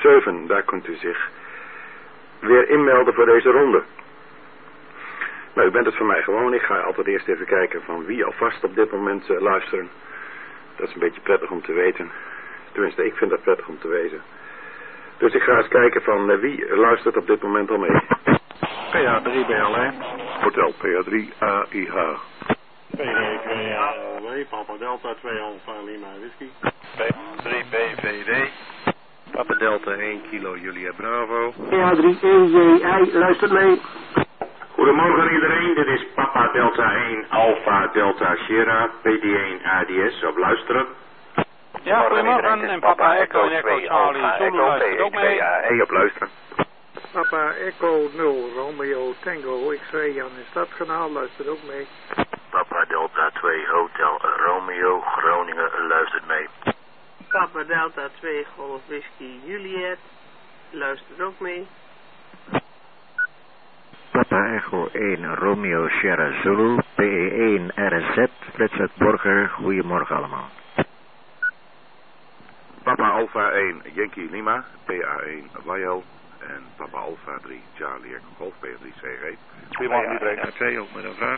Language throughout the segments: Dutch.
7, daar kunt u zich weer inmelden voor deze ronde. Nou, u bent het van mij gewoon. Ik ga altijd eerst even kijken van wie alvast op dit moment luisteren. Dat is een beetje prettig om te weten. Tenminste, ik vind dat prettig om te weten. Dus ik ga eens kijken van wie luistert op dit moment al mee. PA3 BLE. Hotel PA3 AIH. PD2ALW, Papa Delta 2 Alpha Lima Whisky. P3 BVD. Papa Delta 1 Kilo Julia Bravo. PA3 EJI, luistert mee. Goedemorgen iedereen, dit is Papa Delta 1 Alpha Delta Sierra, PD1 ADS, op luisteren. Ja, goedemorgen, en Papa Echo en Echo Charlie Zulu luistert ook mee. Hey, op luisteren. Papa Echo 0 Romeo Tango X-ray Jan in Stadskanaal luistert ook mee. Papa Delta 2 Hotel Romeo Groningen luistert mee. Papa Delta 2 Golf Whisky Juliet luistert ook mee. Papa Echo 1 Romeo Sierra Zulu PE1 RZ Fritz Borger, goedemorgen allemaal. Papa Alpha 1 Yankee Lima, PA1 Wajo en Papa Alpha 3 Charlie Echo Golf PA3 CG. Goedemorgen iedereen. RT ook met een vraag.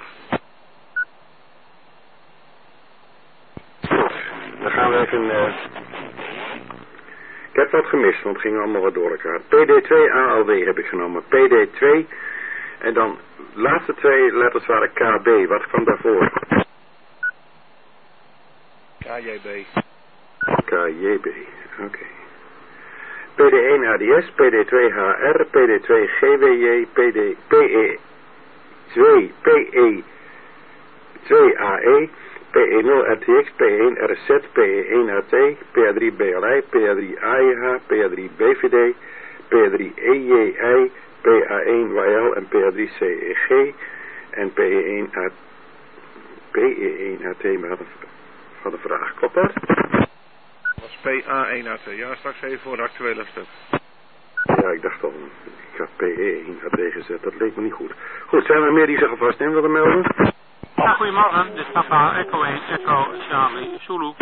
Dan gaan we even... Ik heb wat gemist, want het ging allemaal wat door elkaar. PD2 ALW heb ik genomen. PD2 en dan de laatste twee letters waren KB. Wat kwam daarvoor? KJB. KJB, oké. PD1 ADS, PD2 HR, PD2 GWJ, PE2 AE, PE0 RTX, P1 RZ, PE1 AT, PA3 BLI, PA3 AIH, PA3 BVD, PA3 EJI, PA1 YL en PA3 CEG en PE1 AT, maar had een vraag, klopt dat? Dat was PA1AT. Ja, straks even voor het actuele stuk. Ja, ik dacht al, ik had PE1 AT gezet, dat leek me niet goed. Goed, zijn er meer die zich alvast in willen melden? Ja, goedemorgen, dit is Papa Echo 1 Echo Charlie Zulu.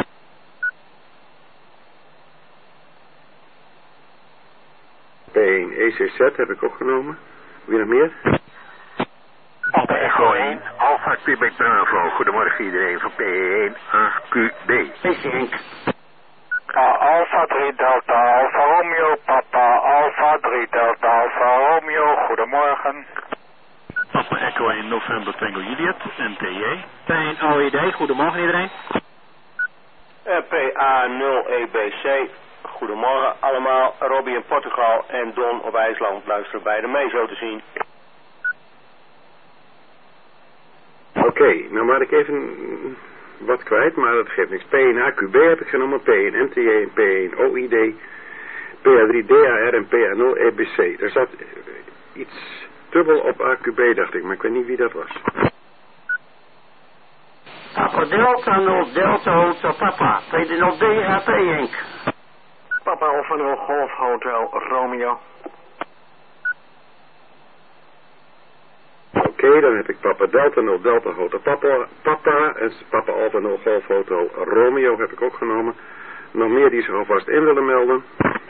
P1 ECZ heb ik opgenomen. Wie nog meer? Papa Echo 1 Alpha Quebec Bravo. Goedemorgen iedereen van PE1 AQB. Henk. Alpha 3 Delta Alpha Romeo, Papa Alpha 3 Delta Alpha Romeo, goedemorgen. Papa Echo 1 November Tango Juliet, NTJ. P1 OED, goedemorgen iedereen. PA0 EBC, goedemorgen allemaal. Robbie in Portugal en Don op IJsland luisteren beide mee zo te zien. Oké, nou maar ik even wat kwijt, maar dat geeft niks. P1 AQB heb ik genomen, P1 NTJ en P1 OID, PA3 DAR en PA0 EBC. Er zat iets dubbel op AQB, dacht ik, maar ik weet niet wie dat was. Papa Delta 0 Delta Hotel Papa, PD0 DHP Henk. Papa Alpha 0 Golf Hotel Romeo. Oké, dan heb ik Papa Delta 0 Delta Hotel Papa en Papa Alpha 0 Golf Hotel Romeo heb ik ook genomen. Nog meer die zich alvast in willen melden.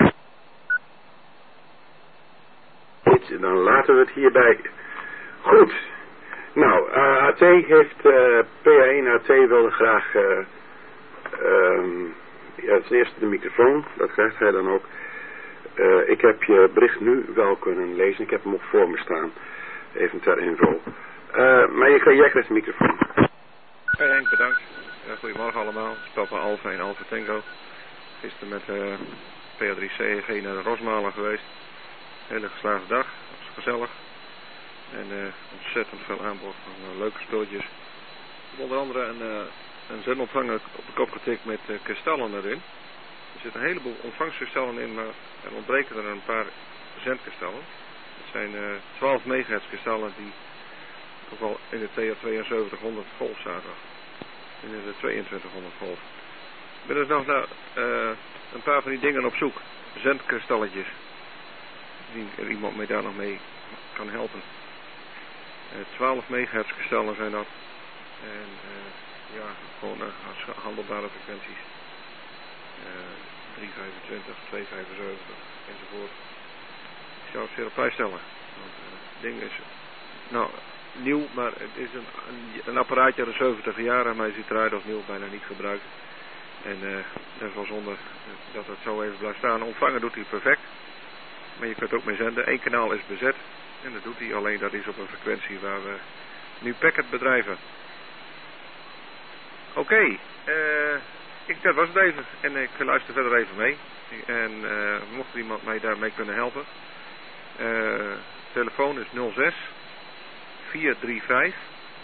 Goed, dan laten we het hierbij. Goed. Nou, AT heeft, PA1 AT wilde graag, ja, ten eerste de microfoon, dat krijgt hij dan ook. Ik heb je bericht nu wel kunnen lezen, ik heb hem ook voor me staan, even ter info. Maar jij krijgt de microfoon. Hey Henk, bedankt. Goedemorgen allemaal, het is Papa Alpha en Alpha Tango. Gisteren met PA3 CEG naar de Rosmalen geweest. Hele geslaagde dag, het was gezellig. En ontzettend veel aanbod van leuke spulletjes. Onder andere een zendontvanger op de kop getikt met kristallen erin. Er zitten een heleboel ontvangskristallen in, maar er ontbreken er een paar zendkristallen. Het zijn 12 megahertz kristallen die toch wel in de TR7200 golf zaten. In de 2200 golf. Ik ben dus nog naar een paar van die dingen op zoek. Zendkristalletjes. Die iemand mij daar nog mee kan helpen. 12 megahertz kristallen zijn dat. En ja, gewoon handelbare frequenties. 325, 275 enzovoort. officiële prijs stellen. Want het ding is nieuw, maar het is een apparaatje uit de 70 jaren, maar je ziet eruit als nieuw, bijna niet gebruikt. En dat is wel zonde dat het zo even blijft staan. Ontvangen doet hij perfect, maar je kunt ook mee zenden. 1 kanaal is bezet en dat doet hij, alleen dat is op een frequentie waar we nu packet bedrijven. Oké, dat was het even en ik luister verder even mee. En mocht iemand mij daarmee kunnen helpen, telefoon is 06 435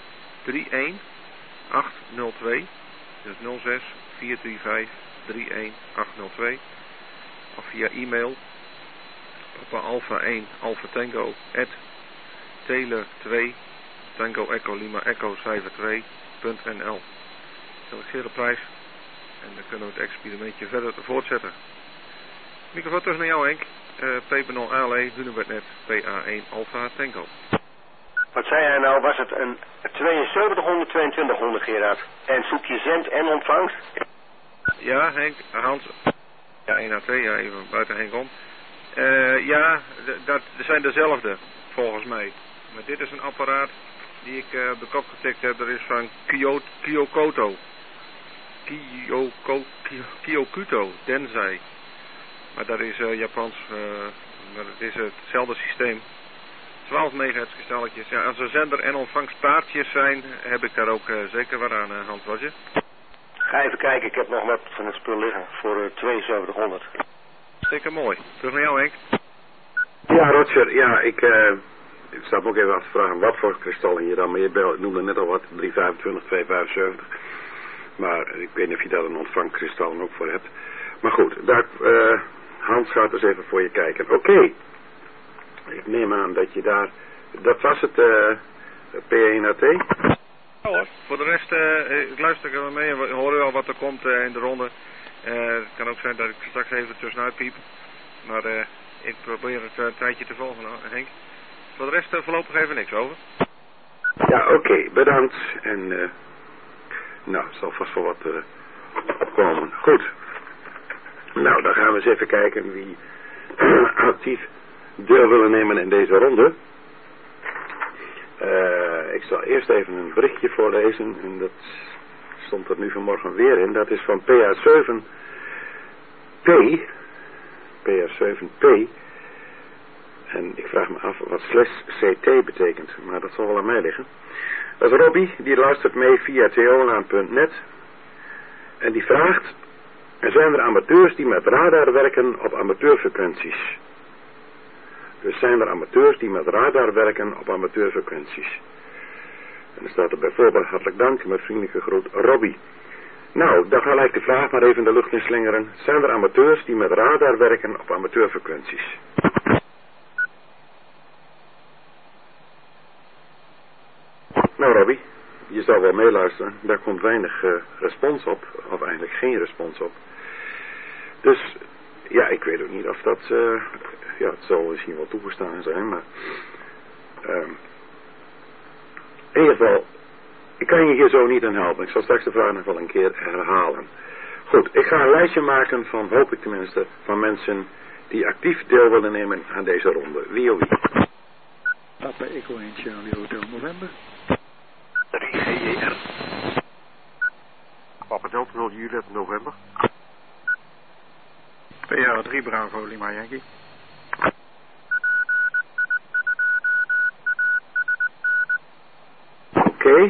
31802. Dus 06 435 31802. Of via e-mail Papa Alpha 1 Alpha Tango @tele 2 Tango Echo Lima Echo Cijfer 2.nl. Selecteerde prijs. En dan kunnen we het experimentje verder voortzetten. Microfoon terug naar jou, Henk. P0 ALE, Hunebednet, PA1 Alpha Tango. Wat zei hij nou? Was het een 7200, 2200, Gerard? En zoek je zend en ontvangst? Ja, Henk, Hans. Ja, 1 à 2, ja, even buiten Henk om. Ja, dat zijn dezelfde, volgens mij. Maar dit is een apparaat die ik op de kop getikt heb. Dat is van Kyokuto Densai. Maar dat is Japans, maar het is hetzelfde systeem. 12 megahertz kristalletjes. Ja, als er zender en ontvangstpaardjes zijn, heb ik daar ook zeker wat aan, Hans, was je? Ga even kijken, ik heb nog wat van het spul liggen voor 7200. Zeker mooi. Terug naar jou, Henk. Ja, Roger, ja, ik sta me ook even af te vragen wat voor kristallen je dan, maar je noemde net al wat, 325, 275. Maar ik weet niet of je daar een ontvangkristallen ook voor hebt. Maar goed, daar, Hans gaat dus even voor je kijken. Oké. Ik neem aan dat je daar, dat was het P1AT? Ja hoor. Voor de rest, ik luister er wel mee en we horen wel wat er komt in de ronde. Het kan ook zijn dat ik straks even tussenuit piep. Maar ik probeer het een tijdje te volgen, Henk. Voor de rest voorlopig even niks over. Ja, oké, bedankt. En nou, er zal vast wel wat komen. Goed. Nou, dan gaan we eens even kijken wie actief deel willen nemen in deze ronde. Ik zal eerst even een berichtje voorlezen. En dat stond er nu vanmorgen weer in. Dat is van PA7P. PA7P. En ik vraag me af wat /CT betekent. Maar dat zal wel aan mij liggen. Dat is Robbie. Die luistert mee via theolaan.net. En die vraagt: er zijn er amateurs die met radar werken op amateurfrequenties. Dus zijn er amateurs die met radar werken op amateurfrequenties. En dan staat er bijvoorbeeld: hartelijk dank, met vriendelijke groet, Robbie. Nou, dan ga ik de vraag maar even in de lucht inslingeren. Zijn er amateurs die met radar werken op amateurfrequenties? Nou, Robbie, je zal wel meeluisteren. Daar komt weinig respons op, of eigenlijk geen respons op. Dus, ja, ik weet ook niet of dat, ja, het zal misschien wel toegestaan zijn, maar in ieder geval, ik kan je hier zo niet aan helpen. Ik zal straks de vraag nog wel een keer herhalen. Goed, ik ga een lijstje maken van, hoop ik tenminste, van mensen die actief deel willen nemen aan deze ronde. Wie of wie? Papa Echo en Charlie Hotel November. 3GJR. Papa Delta 0 Juliet November. PA3 Bravo Lima Yankee. Oké.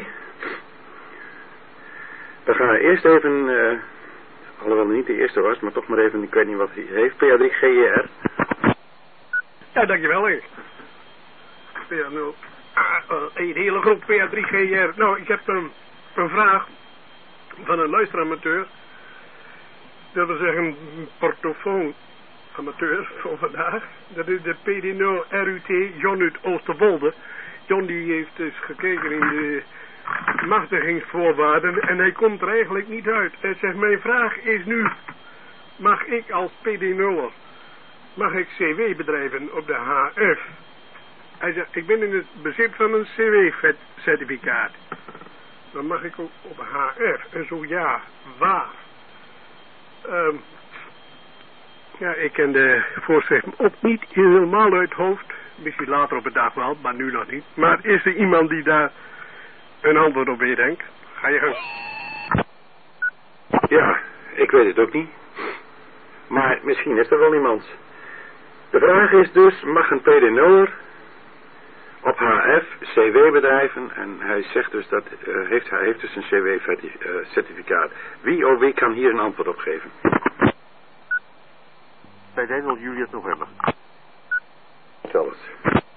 We gaan eerst even, alhoewel het niet de eerste was, maar toch maar even, ik weet niet wat hij heeft. PA3GR. Ja, dankjewel, hè. PA0. Een hele groep PA3GR. Nou, ik heb een vraag van een luisteramateur. Dat wil zeggen, een portofoonamateur van vandaag. Dat is de PD0 RUT John uit Oosterwolde. John die heeft dus gekeken in de machtigingsvoorwaarden en hij komt er eigenlijk niet uit. Hij zegt, mijn vraag is nu, mag ik als PD0'er, mag ik CW bedrijven op de HF? Hij zegt, ik ben in het bezit van een CW-certificaat. Dan mag ik ook op HF. En zo ja, waar? Ja, ik ken de voorschriften ook niet helemaal uit het hoofd. Misschien later op de dag wel, maar nu nog niet. Maar is er iemand die daar een antwoord op bedenkt? Ga je gang. Ja, ik weet het ook niet. Maar misschien is er wel iemand. De vraag is dus, mag een PD0'er op HF CW bedrijven? En hij zegt dus dat hij heeft dus een CW-certificaat. Wie kan hier een antwoord op geven? PD0 Juliet November. Vertel het.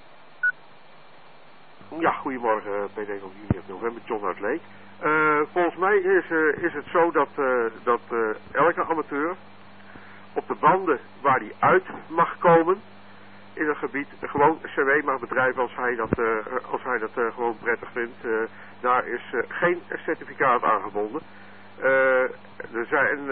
Ja, goedemorgen PD0 Juliet November, John uit Leek. Volgens mij is het zo dat elke amateur op de banden waar hij uit mag komen in een gebied gewoon CW mag bedrijven als hij dat gewoon prettig vindt. Daar is geen certificaat aangebonden. Er zijn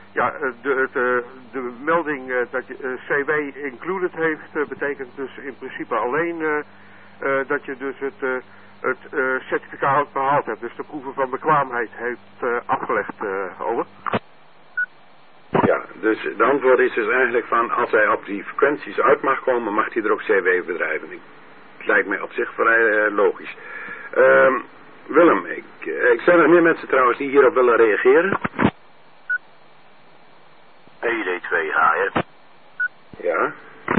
de melding dat je CW included heeft betekent dus in principe alleen dat je dus het certificaat behaald hebt. Dus de proeven van bekwaamheid heeft afgelegd, over. Ja, dus de antwoord is dus eigenlijk van, als hij op die frequenties uit mag komen, mag hij er ook CW bedrijven. Het lijkt mij op zich vrij logisch. Willem, ik zijn er meer mensen trouwens die hierop willen reageren. ED2H, hè? Ja.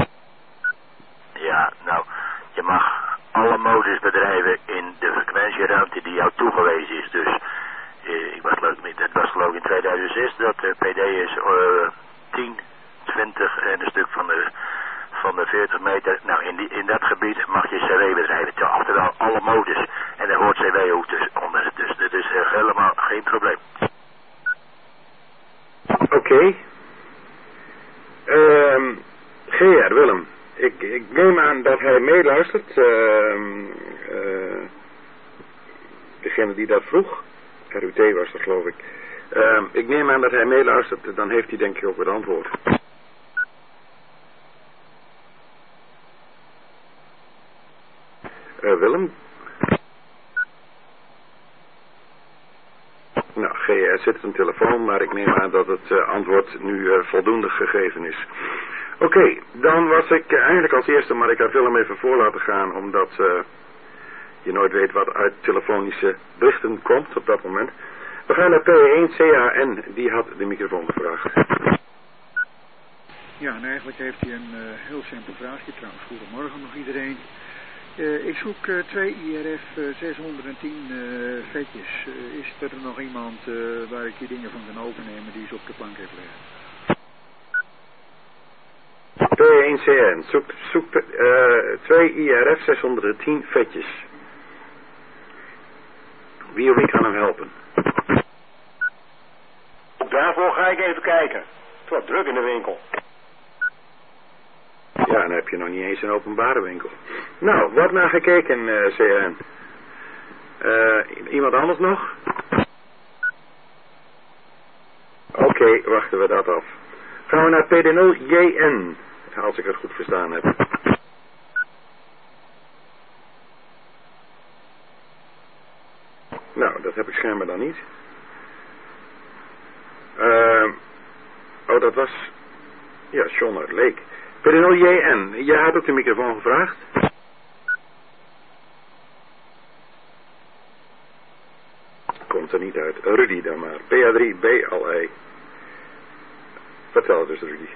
Ja, nou, je mag alle modus bedrijven in de frequentieruimte die jou toegewezen is. Dus, het was geloof ik in 2006 dat de PD is 10, 20 en een stuk van de 40 meter. Nou, in dat gebied mag je CW bedrijven, oftewel alle modus. En daar hoort CW ook dus onder. Dus dat is helemaal geen probleem. Oké. GR, Willem. Ik neem aan dat hij meeluistert. Degene die dat vroeg. RUT was dat, geloof ik. Ik neem aan dat hij meeluistert. Dan heeft hij denk ik ook het antwoord. Willem? Nou, GR zit op een telefoon, maar ik neem aan dat het antwoord nu voldoende gegeven is. Oké, dan was ik eigenlijk als eerste, maar ik heb Willem even voor laten gaan, omdat je nooit weet wat uit telefonische berichten komt op dat moment. We gaan naar P1 CAN, die had de microfoon gevraagd. Ja, en eigenlijk heeft hij een heel simpel vraagje trouwens. Goedemorgen nog iedereen. Ik zoek 2 IRF 610 vetjes. Is er nog iemand waar ik die dingen van kan overnemen die ze op de plank heeft liggen? P1CN, zoek 2 IRF 610 vetjes. Wie kan hem helpen? Daarvoor ga ik even kijken. Het wordt druk in de winkel. Ja, dan heb je nog niet eens een openbare winkel. Nou, wordt naar gekeken, CN. Iemand anders nog? Oké, wachten we dat af. Gaan we naar PD0JN, als ik het goed verstaan heb. Nou, dat heb ik schijnbaar dan niet. Dat was... Ja, John uit Leek. PD0JN, jij had ook de microfoon gevraagd? Komt er niet uit. Rudy dan maar. PA3BLE. Vertel dus, Rudy.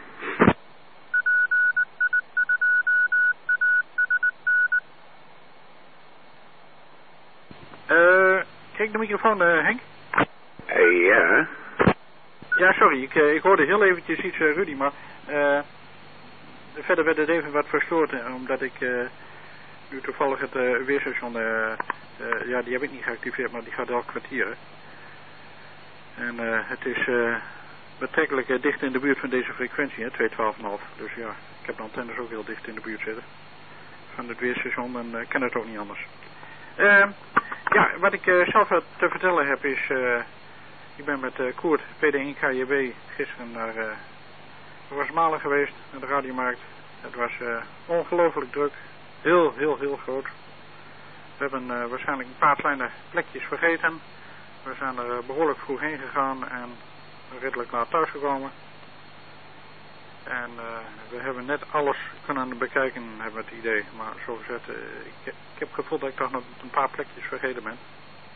Kijk de microfoon, Henk? Ja. Ja, sorry, ik hoorde heel eventjes iets, Rudy, maar verder werd het even wat verstoord, omdat ik nu toevallig het weerstation, ja, die heb ik niet geactiveerd, maar die gaat elk kwartier. En het is betrekkelijk dicht in de buurt van deze frequentie, hè, 212,5. Dus ja, ik heb de antennes ook heel dicht in de buurt zitten van het weerstation en ken het ook niet anders. Ja, wat ik zelf te vertellen heb is, ik ben met Koert, PD1KJB, gisteren naar Rosmalen geweest, naar de radiomarkt. Het was ongelooflijk druk, heel groot. We hebben waarschijnlijk een paar kleine plekjes vergeten. We zijn er behoorlijk vroeg heen gegaan en redelijk laat thuis gekomen. En we hebben net alles kunnen bekijken, hebben we het idee. Maar zo gezegd, ik heb het gevoel dat ik toch nog een paar plekjes vergeten ben.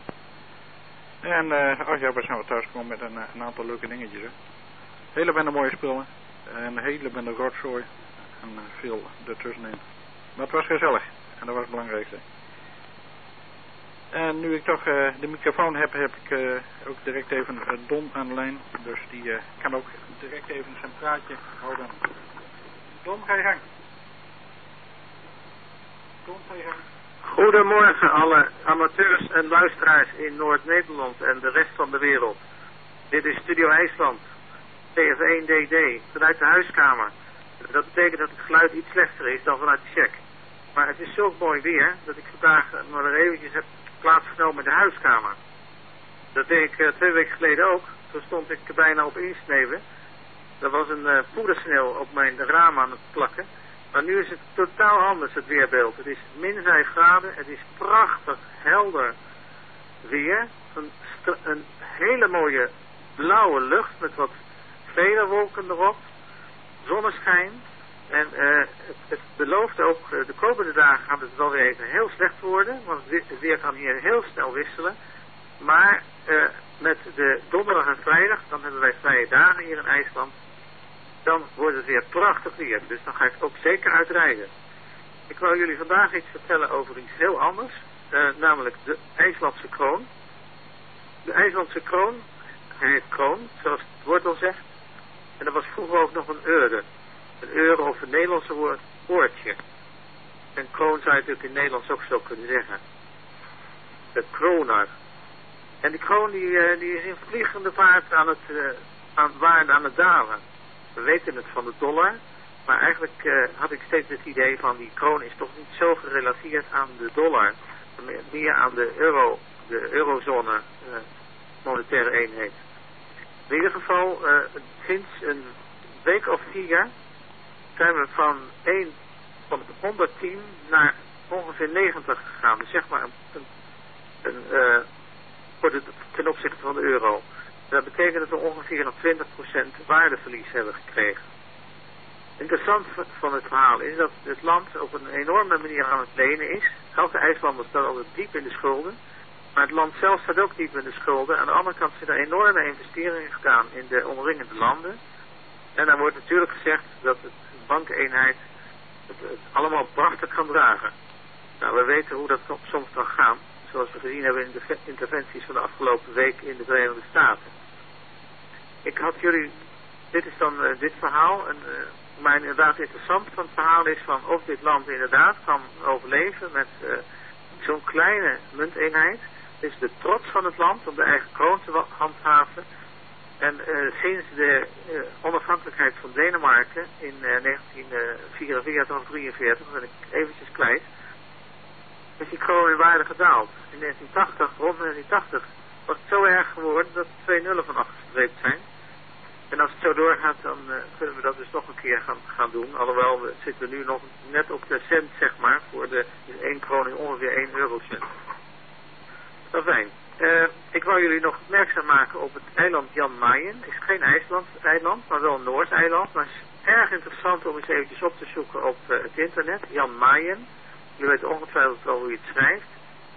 En we zijn thuis gekomen met een aantal leuke dingetjes. Hè. Hele bende mooie spullen. En een hele bende rotzooi. En veel ertussenin. Maar het was gezellig. En dat was het belangrijkste. En nu ik toch de microfoon heb ik ook direct even Don aan de lijn. Dus die kan ook direct even zijn praatje houden. Don, ga je gang. Don, ga je gang. Goedemorgen alle amateurs en luisteraars in Noord-Nederland en de rest van de wereld. Dit is Studio IJsland, TF1DD, vanuit de huiskamer. Dat betekent dat het geluid iets slechter is dan vanuit de check. Maar het is zo mooi weer dat ik vandaag nog eventjes heb plaatsgenomen in de huiskamer. Dat deed ik 2 weken geleden ook. Toen stond ik bijna op insneeuwen. Er was een poedersneeuw op mijn raam aan het plakken. Maar nu is het totaal anders, het weerbeeld. Het is min 5 graden. Het is prachtig, helder weer. Een hele mooie blauwe lucht met wat vederwolken erop. Zonneschijn. En het belooft ook, de komende dagen gaat het wel weer even heel slecht worden. Want het weer kan hier heel snel wisselen. Maar met de donderdag en vrijdag, dan hebben wij vrije dagen hier in IJsland. Dan wordt het weer prachtig weer. Dus dan ga ik ook zeker uitrijden. Ik wil jullie vandaag iets vertellen over iets heel anders. Namelijk de IJslandse kroon. De IJslandse kroon, hij heet kroon, zoals het woord al zegt. En dat was vroeger ook nog een euro. Een euro of een Nederlandse woord, oortje. En kroon zou je natuurlijk in het Nederlands ook zo kunnen zeggen. De kronar. En die kroon die is in vliegende vaart aan het dalen. We weten het van de dollar. Maar eigenlijk had ik steeds het idee van die kroon is toch niet zo gerelateerd aan de dollar. Meer aan de eurozone monetaire eenheid. In ieder geval, sinds een week of 4 zijn we van 110 naar ongeveer 90 gegaan. Dus zeg maar ten opzichte van de euro. Dat betekent dat we ongeveer nog 20% waardeverlies hebben gekregen. Interessant van het verhaal is dat het land op een enorme manier aan het lenen is. Elke IJslander staat altijd diep in de schulden. Maar het land zelf staat ook diep in de schulden. Aan de andere kant zijn er enorme investeringen gedaan in de omringende landen. En dan wordt natuurlijk gezegd dat de bankeenheid het allemaal prachtig kan dragen. Nou, we weten hoe dat soms kan gaan. Zoals we gezien hebben in de interventies van de afgelopen week in de Verenigde Staten. Ik had jullie, dit is dan dit verhaal. En, maar inderdaad interessant van het verhaal is van of dit land inderdaad kan overleven met zo'n kleine munteenheid. Het is de trots van het land om de eigen kroon te handhaven. En sinds de onafhankelijkheid van Denemarken in 1944 of 43, dat ben ik eventjes kwijt, is die kroon in waarde gedaald. In 1980, rond 1980, was het zo erg geworden dat er 2 nullen van afgestreept zijn. En als het zo doorgaat, dan kunnen we dat dus nog een keer gaan doen. Alhoewel, we zitten nu nog net op de cent, zeg maar, voor de 1 kroon in ongeveer 1 eurocent. Dat is fijn. Ik wou jullie nog opmerkzaam maken op het eiland Jan Mayen. Het is geen IJslands eiland, maar wel een Noors eiland. Maar het is erg interessant om eens eventjes op te zoeken op het internet. Jan Mayen. Jullie weten ongetwijfeld wel hoe je het schrijft.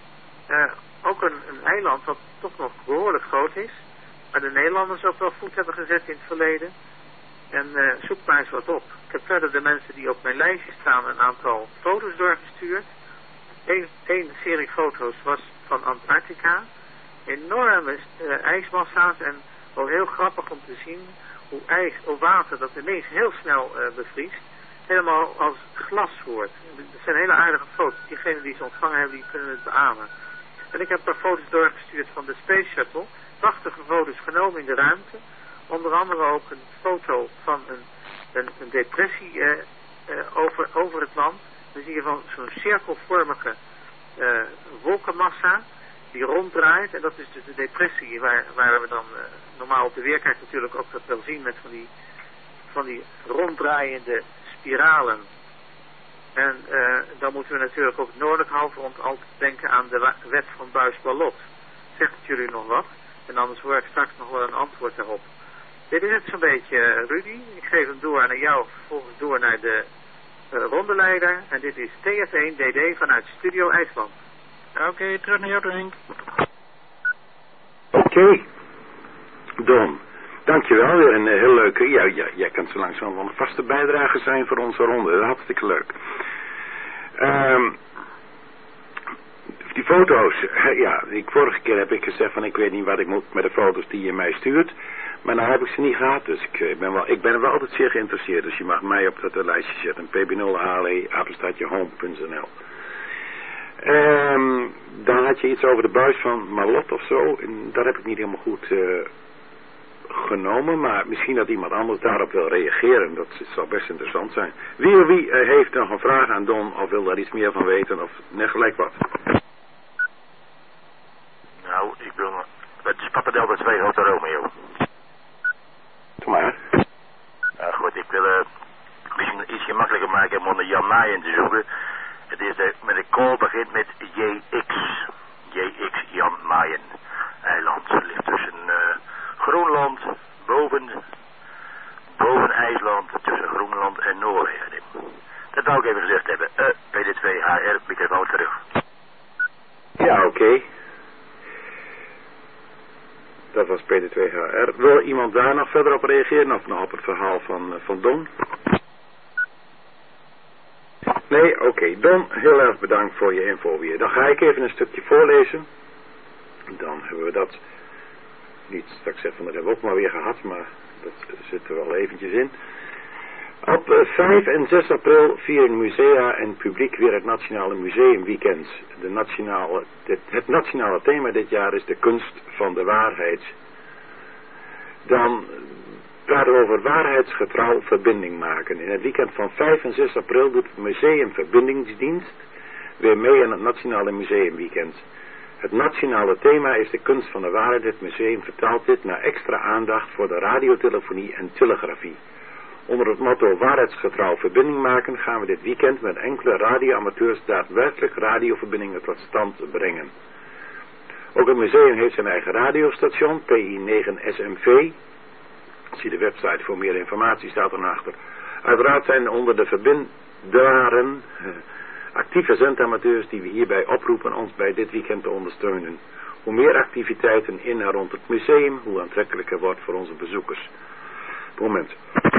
Ook een eiland wat toch nog behoorlijk groot is. Waar de Nederlanders ook wel voet hebben gezet in het verleden. En zoek maar eens wat op. Ik heb verder de mensen die op mijn lijstje staan een aantal foto's doorgestuurd. Eén serie foto's was van Antarctica. Enorme ijsmassa's en wel heel grappig om te zien hoe ijs of water dat ineens heel snel bevriest. Helemaal als glas wordt. Dat zijn hele aardige foto's. Diegenen die ze ontvangen hebben, die kunnen het beamen. En ik heb een paar foto's doorgestuurd van de Space Shuttle. Prachtige foto's genomen in de ruimte. Onder andere ook een foto van een depressie over het land. Dan zie je van zo'n cirkelvormige wolkenmassa die ronddraait. En dat is dus de depressie waar we dan normaal op de weerkaart natuurlijk ook dat wel zien met van die ronddraaiende spiralen. En dan moeten we natuurlijk op het noordelijk halfrond altijd denken aan de wet van Buys-Ballot. Zegt het jullie nog wat? En anders hoor ik straks nog wel een antwoord daarop. Dit is het zo'n beetje, Rudy. Ik geef hem door naar jou, vervolgens door naar de rondeleider. En dit is TF1 DD vanuit Studio IJsland. Oké, terug naar jou, Henk. Oké. Don, dankjewel. Weer een heel leuke... Ja, jij kan zo langzaam wel een vaste bijdrage zijn voor onze ronde. Dat is hartstikke leuk. Die foto's, ja, vorige keer heb ik gezegd van ik weet niet wat ik moet met de foto's die je mij stuurt. Maar nou heb ik ze niet gehad, dus ik ben wel altijd zeer geïnteresseerd. Dus je mag mij op dat lijstje zetten. pb0ale@home.nl. Dan had je iets over de buis van Malot of zo. En dat heb ik niet helemaal goed genomen. Maar misschien dat iemand anders daarop wil reageren. Dat zou best interessant zijn. Wie heeft nog een vraag aan Don of wil daar iets meer van weten of net gelijk wat? Nou, ik wil... Het is Papa Delta 2 Hotel Romeo. Doe maar. Nou goed, ik wil misschien iets gemakkelijker maken om onder Jan Maaien te zoeken. Het is met een call begint met JX. JX Jan Maaien. Eiland ligt tussen Groenland, boven IJsland, tussen Groenland en Noorwegen. Dat wou ik even gezegd hebben. PD2HR, microfoon terug. Ja, oké. Dat was PD2HR. Wil iemand daar nog verder op reageren of nog op het verhaal van Don? Nee, oké. Don, heel erg bedankt voor je info weer. Dan ga ik even een stukje voorlezen. Dan hebben we dat niet straks even, dat hebben we ook maar weer gehad, maar dat zit er wel eventjes in. Op 5 en 6 april vieren musea en publiek weer het Nationale Museumweekend. Het nationale thema dit jaar is de kunst van de waarheid. Dan praten we over waarheidsgetrouw verbinding maken. In het weekend van 5 en 6 april doet het Museum Verbindingsdienst weer mee aan het Nationale Museumweekend. Het nationale thema is de kunst van de waarheid. Het museum vertaalt dit naar extra aandacht voor de radiotelefonie en telegrafie. Onder het motto waarheidsgetrouw verbinding maken gaan we dit weekend met enkele radioamateurs daadwerkelijk radioverbindingen tot stand brengen. Ook het museum heeft zijn eigen radiostation, PI9SMV. Zie de website voor meer informatie, staat erachter. Uiteraard zijn onder de verbindaren actieve zendamateurs die we hierbij oproepen ons bij dit weekend te ondersteunen. Hoe meer activiteiten in en rond het museum, hoe aantrekkelijker wordt voor onze bezoekers. Moment.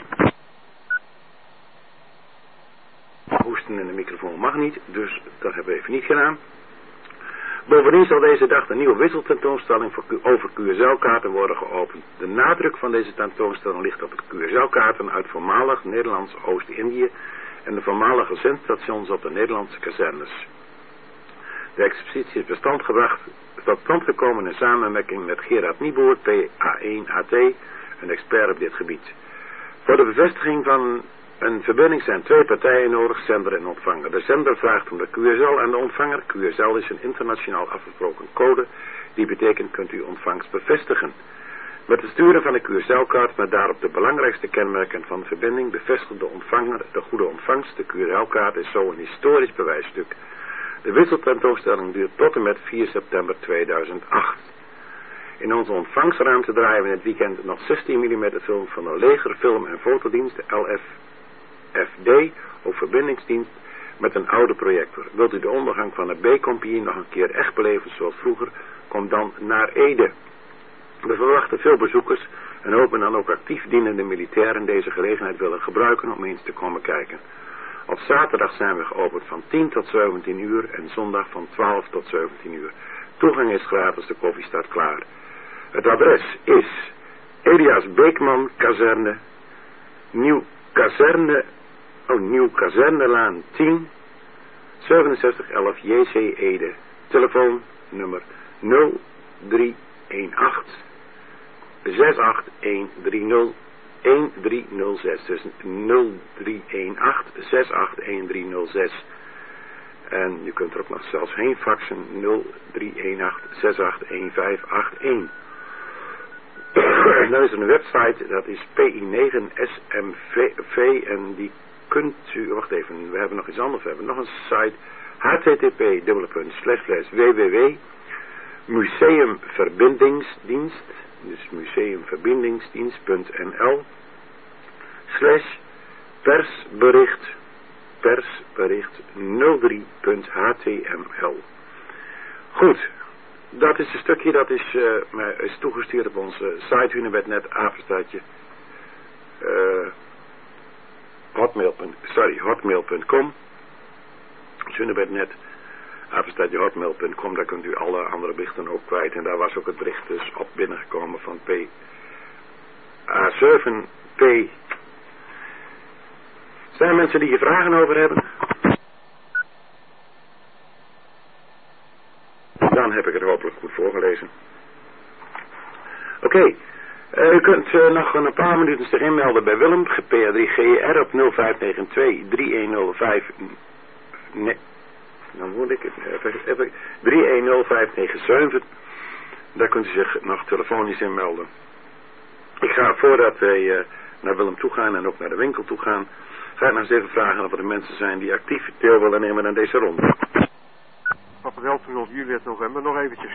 Hoesten in de microfoon mag niet, dus dat hebben we even niet gedaan. Bovendien zal deze dag een nieuwe wisseltentoonstelling over QSL-kaarten worden geopend. De nadruk van deze tentoonstelling ligt op het QSL-kaarten uit voormalig Nederlands Oost-Indië en de voormalige zendstations op de Nederlandse kazernes. De expositie is tot stand gekomen in samenwerking met Gerard Nieboer, PA1AT, een expert op dit gebied. Voor de bevestiging van een verbinding zijn 2 partijen nodig, zender en ontvanger. De zender vraagt om de QSL aan de ontvanger. QSL is een internationaal afgesproken code, die betekent kunt u ontvangst bevestigen. Met het sturen van de QSL-kaart met daarop de belangrijkste kenmerken van de verbinding bevestigt de ontvanger de goede ontvangst. De QSL-kaart is zo een historisch bewijsstuk. De wisseltentoonstelling duurt tot en met 4 september 2008. In onze ontvangstruimte draaien we in het weekend nog 16 mm film van de Leger Film- en Fotodienst, de LFFD, of verbindingsdienst, met een oude projector. Wilt u de ondergang van de B-compagnie nog een keer echt beleven zoals vroeger, kom dan naar Ede. We verwachten veel bezoekers en hopen dan ook actief dienende militairen deze gelegenheid willen gebruiken om eens te komen kijken. Op zaterdag zijn we geopend van 10 tot 17 uur en zondag van 12 tot 17 uur. Toegang is gratis, de koffie staat klaar. Het adres is Elias Beekman Kazerne, Nieuw Kazernelaan 10, 6711 JC Ede. Telefoon nummer 0318 68130 1306. Dus 0318 6813006. En u kunt er ook nog zelfs heen faxen 0318 681581. Dan is er een website, dat is PI9SMV en die kunt u, wacht even, we hebben nog iets anders, we hebben nog een site, http://www.museumverbindingsdienst Dus museumverbindingsdienst.nl/persbericht 03.html. Goed, dat is een stukje dat is toegestuurd op onze site Hunebednet apenstaartje hotmail.com. Hunebednet apenstaartje hotmail.com. Daar kunt u alle andere berichten ook kwijt. En daar was ook het bericht dus op binnengekomen van PA7P. Zijn er mensen die hier vragen over hebben? Dan heb ik het hopelijk goed voorgelezen. Oké. U kunt nog een paar minuten zich inmelden bij Willem, PA3GR op 0592-3105. Nee, dan moet ik het even. 310597. Daar kunt u zich nog telefonisch inmelden. Ik ga, voordat wij naar Willem toe gaan en ook naar de winkel toe gaan, ga ik nog eens even vragen of er mensen zijn die actief deel willen nemen aan deze ronde. Papa Delta Juliet November nog eventjes.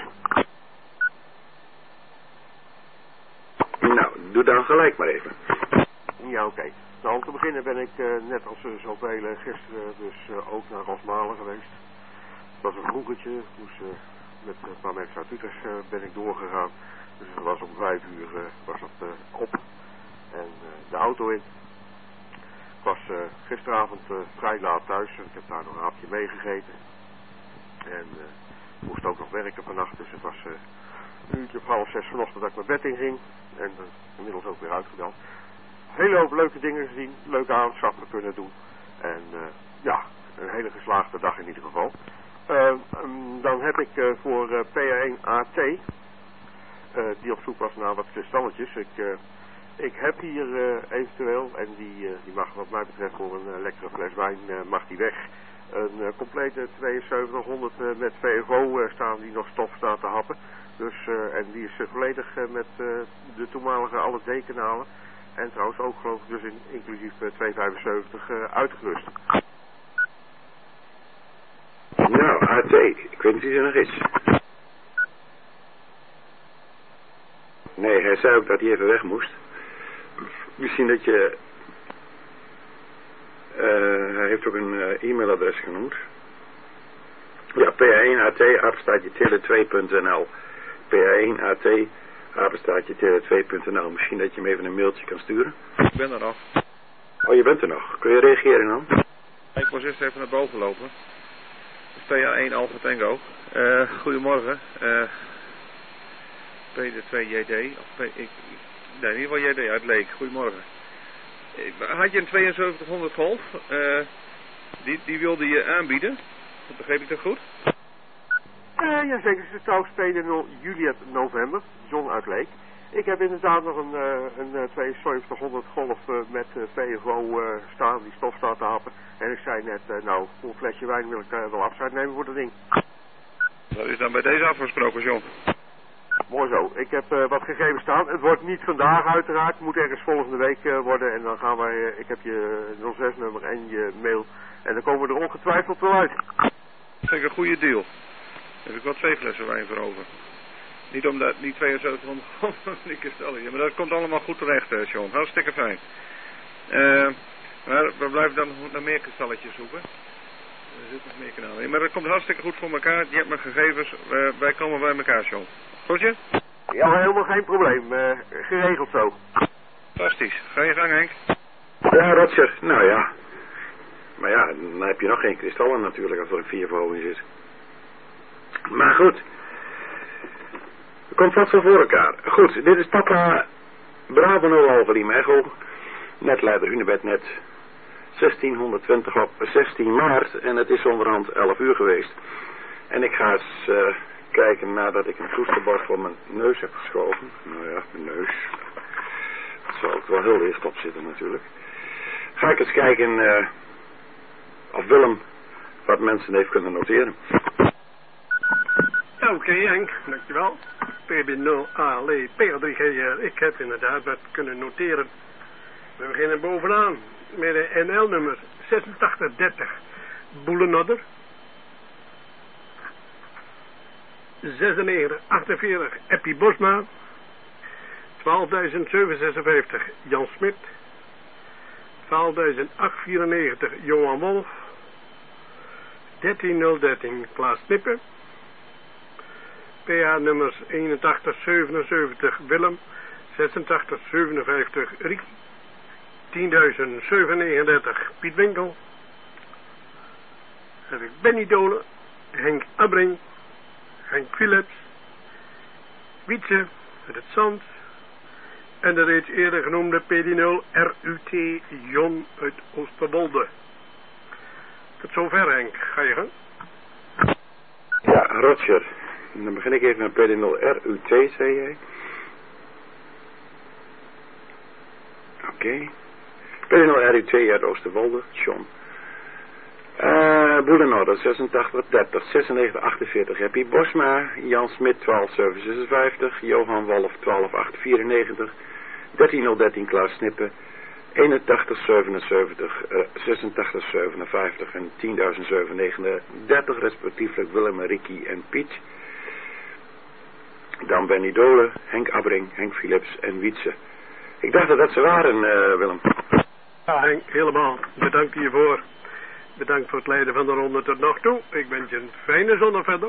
Nou, doe dan gelijk maar even. Ja, oké. Nou, om te beginnen ben ik net als zoveel gisteren dus ook naar Rosmalen geweest. Het was een vroegertje, dus met een paar mensen uit Utrecht ben ik doorgegaan. Dus het was om 5 uur was het op en de auto in. Ik was gisteravond vrij laat thuis, ik heb daar nog een hapje meegegeten. En moest ook nog werken vannacht, dus het was een uurtje of 5:30 vanochtend dat ik mijn bed inging. En inmiddels ook weer uitgebeld. Hele hoop leuke dingen gezien, leuke aanschaffen kunnen doen. En ja, een hele geslaagde dag in ieder geval. Dan heb ik voor PA1AT, die op zoek was naar wat kristalletjes. Ik heb hier eventueel, en die mag wat mij betreft voor een lekkere fles wijn, mag die weg. Een complete 7200 met VFO staan die nog stof staat te happen. Dus, en die is volledig met de toenmalige alle D-kanalen. En trouwens ook geloof ik dus inclusief 275 uitgerust. Nou, AT, ik weet niet wie er nog is. Nee, hij zei ook dat hij even weg moest. Misschien dat je... hij heeft ook een e-mailadres genoemd. Ja, PA1AT, apenstaartje tele2.nl. PA1AT, apenstaartje tele2.nl. Misschien dat je hem even een mailtje kan sturen. Ik ben er nog. Oh, je bent er nog. Kun je reageren dan? Ik moest eerst even naar boven lopen. PA1 Alpha Tango. Goedemorgen. PD2JD. Nee, in ieder geval JD uit Leek. Goedemorgen. Had je een 7200 Golf? Die wilde je aanbieden. Dat begreep ik toch goed? Ja, zeker. Het is trouwens PD0 Juliet November. John uit Leek. Ik heb inderdaad nog een 7200 Golf met VFO staan, die stof staat te happen. En ik zei net, nou, voor een flesje wijn wil ik wel afscheid nemen voor dat ding. Dat is dan bij deze afgesproken, John. Mooi zo. Ik heb wat gegevens staan. Het wordt niet vandaag uiteraard. Het moet ergens volgende week worden. En dan gaan wij, ik heb je 06-nummer en je mail. En dan komen we er ongetwijfeld wel uit. Dat vind ik een goede deal. Daar heb ik wel 2 flessen wijn voor over. Niet omdat, niet 7200 die kristallen. Maar dat komt allemaal goed terecht, John. Hartstikke fijn. Maar we blijven dan naar meer kristalletjes zoeken. Er zitten nog meer kanalen in. Maar dat komt hartstikke goed voor elkaar. Je hebt mijn gegevens. Wij komen bij elkaar, John. Goedje? Ja, helemaal geen probleem. Geregeld zo. Fantastisch. Ga je gang, Henk. Ja, Roger. Nou ja. Maar ja, dan heb je nog geen kristallen natuurlijk als er een 4 verhoging zit. Maar goed. Het komt vast wel voor elkaar. Goed, dit is papa Bravo 0 Alpha Lima Echo. Netleider Hunebednet 1620 op 16 maart. En het is onderhand 11 uur geweest. En ik ga eens kijken nadat ik een toetsenbord voor mijn neus heb geschoven. Nou ja, mijn neus. Dat zal ook wel heel licht op zitten natuurlijk. Ga ik eens kijken of Willem wat mensen heeft kunnen noteren. Oké, Henk, dankjewel. PB0ALE, PA3GR. Ik heb inderdaad wat kunnen noteren. We beginnen bovenaan met de NL-nummer 8630 Boelenodder. 9648 Eppie Bosma. 12.756 Jan Smit. 12.894 Johan Wolf. 13.013 Klaas Knippen. PA nummers 8177 Willem. 8657 Riek. 10.039 Piet Winkel. Heb ik Benny Dolen, Henk Abrink, Henk Philips, Wietse met het Zand en de reeds eerder genoemde PD0 RUT Jon uit Oosterwolde. Tot zover, Henk. Ga je gang? Ja, Roger. Dan begin ik even met PD0 RUT, zei jij. Oké. PD0 RUT uit Oosterwolde, John. Boelenorde 8630 9648 Happy Bosma, Jan Smit 12756, Johan Wolf 12894, 13.013 Klaas Snippen, 8177 8657 en 10.739 respectievelijk Willem, Ricky en Piet. Dan Benny Dolen, Henk Abrink, Henk Philips en Wietse. Ik dacht dat ze waren, Willem. Ja, Henk, helemaal. Bedankt hiervoor. Bedankt voor het leiden van de ronde tot nog toe. Ik wens je een fijne zondag verder.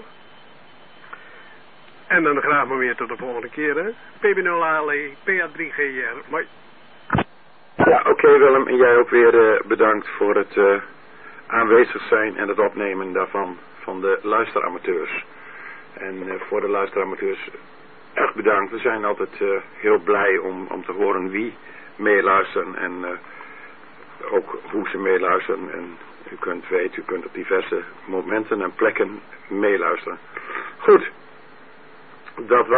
En dan graag maar weer tot de volgende keer, hè. PB0ALE, PA3GR. Mooi. Ja, oké, Willem. En jij ook weer bedankt voor het aanwezig zijn en het opnemen daarvan van de luisteramateurs. En voor de luisteramateurs echt bedankt. We zijn altijd heel blij om te horen wie meeluisteren en ook hoe ze meeluisteren. En u kunt weten, u kunt op diverse momenten en plekken meeluisteren. Goed. Dat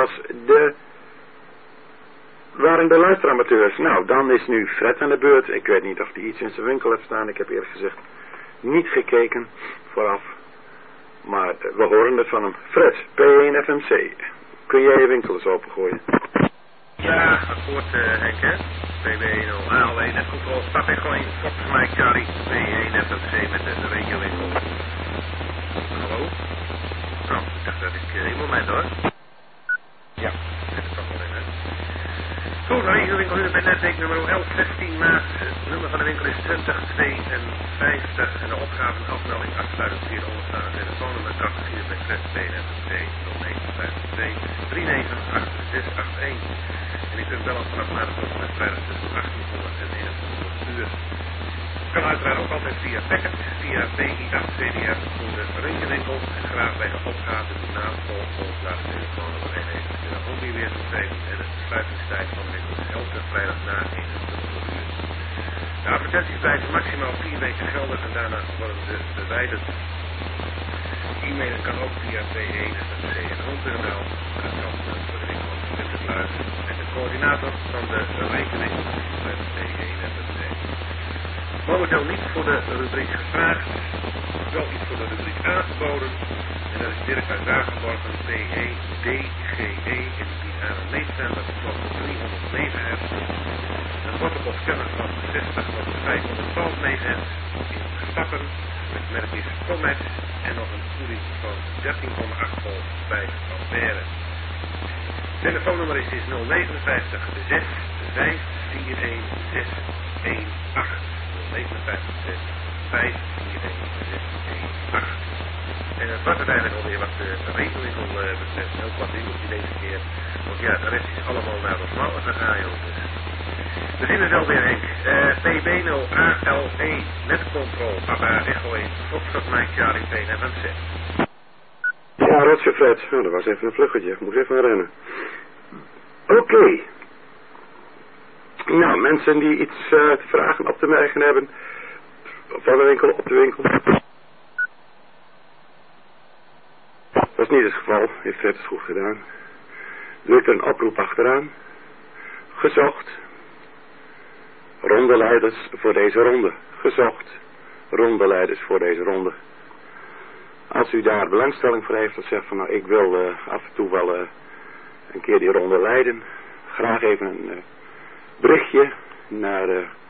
waren de luisteramateurs. Nou, dan is nu Fred aan de beurt. Ik weet niet of hij iets in zijn winkel heeft staan. Ik heb eerlijk gezegd niet gekeken vooraf. Maar we horen het van hem. Fred, P1 FMC. Kun jij je winkel eens opengooien? Ja, akkoord Henk, hè. PB1 ALE, net controle, stap en gooi. Volgens mij Charlie, P1 FMC met de regiowinkel. Hallo? Nou, ik dacht dat ik een moment hoor. Ja, zit er toch wel in, hè. Goed, regiowinkel u bij netweek nummer 1116 maart. Het nummer van de winkel is 2052 en de opgave en afmelding afsluitend via de onderstaande telefoonnummer 84 bij Fred PNFC 0952 398681. En u kunt bellen vanaf maandag tot en met vrijdag tussen 1800 en 2100 uur. U kan uiteraard ook altijd via packet, via PI8CDF voor de regiowinkel en graag bij de opgave de naam volgt naar de telefoonnummer 1 en dan ook weer toegeven en de sluitingstijd van de winkel is elke vrijdag na 2100 uur. De advertenties blijven maximaal 4 weken geldig en daarna worden ze verwijderd. E-mailen kan ook via p1.nl. Dat kan voor de winkel en de coördinator van de rekening bij p1.nl. Momenteel niet voor de rubriek gevraagd, wel iets voor de rubriek aangeboden. En dat is Dirk uit Dagenborgen, PEDGE in het meetcenter van 300 MHz. Een waterbolscanner van 60 tot 512 MHz in stappen met merkjes Comet en nog een koeling van 13,8 volt bij ampère. Telefoonnummer is 059 6 541 618. 059 6 541 618. En het was uiteindelijk alweer wat de rekenwinkel betreft. Ook wat winkeltje deze keer. Want ja, de rest is allemaal naar de smalle gegaan, joh. We zien het alweer, Henk. PB0ALE, netcontrol, Papa Echo 1, Foxtrot Mike Charlie P en FMC. Ja, Roger Fred. Oh, dat was even een vluggetje. Ik moest even rennen. Oké. Nou, mensen die iets te vragen op te merken hebben. Van de winkel, op de winkel. Dat is niet het geval. Heeft Fred het goed gedaan. Druk er een oproep achteraan. Gezocht. Rondeleiders voor deze ronde. Gezocht. Rondeleiders voor deze ronde. Als u daar belangstelling voor heeft, of zegt van nou ik wil af en toe wel een keer die ronde leiden. Graag even een berichtje naar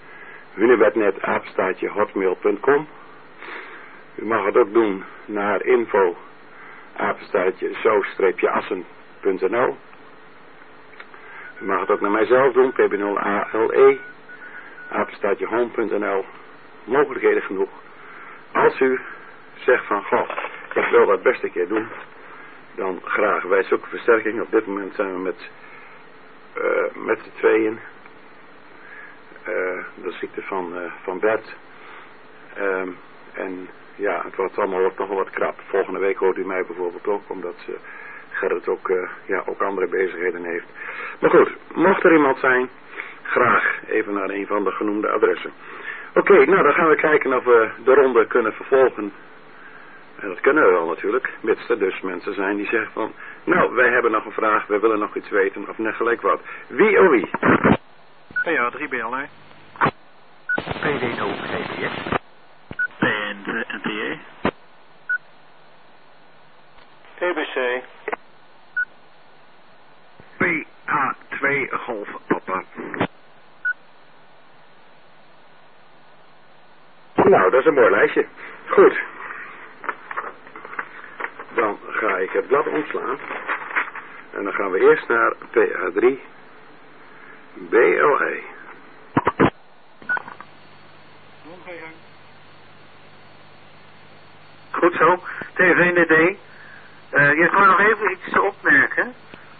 hunebednet@hotmail.com. U mag het ook doen naar info@zo-assen.nl. U mag het ook naar mijzelf doen, pb0ale, apenstaartjehome.nl. Mogelijkheden genoeg. Als u zegt van, goh, ik wil dat best een keer doen, dan graag. Wij zoeken versterking. Op dit moment zijn we met z'n tweeën. De ziekte van Bert. En ja, het wordt allemaal nog wel wat krap. Volgende week hoort u mij bijvoorbeeld ook, omdat Gerrit ook andere bezigheden heeft. Maar goed, mocht er iemand zijn, graag even naar een van de genoemde adressen. Oké, nou dan gaan we kijken of we de ronde kunnen vervolgen. En dat kunnen we wel natuurlijk, mits er dus mensen zijn die zeggen van, nou, wij hebben nog een vraag, wij willen nog iets weten, of net gelijk wat. Wie of wie? Ja, 3BL, hè? PD0 GPS. NPA. TBC. PH2 Golf Papa. Nou, dat is een mooi lijstje. Goed. Dan ga ik het blad omslaan. En dan gaan we eerst naar PH3 BLE. Goed zo. TVND. Je kan nog even iets opmerken.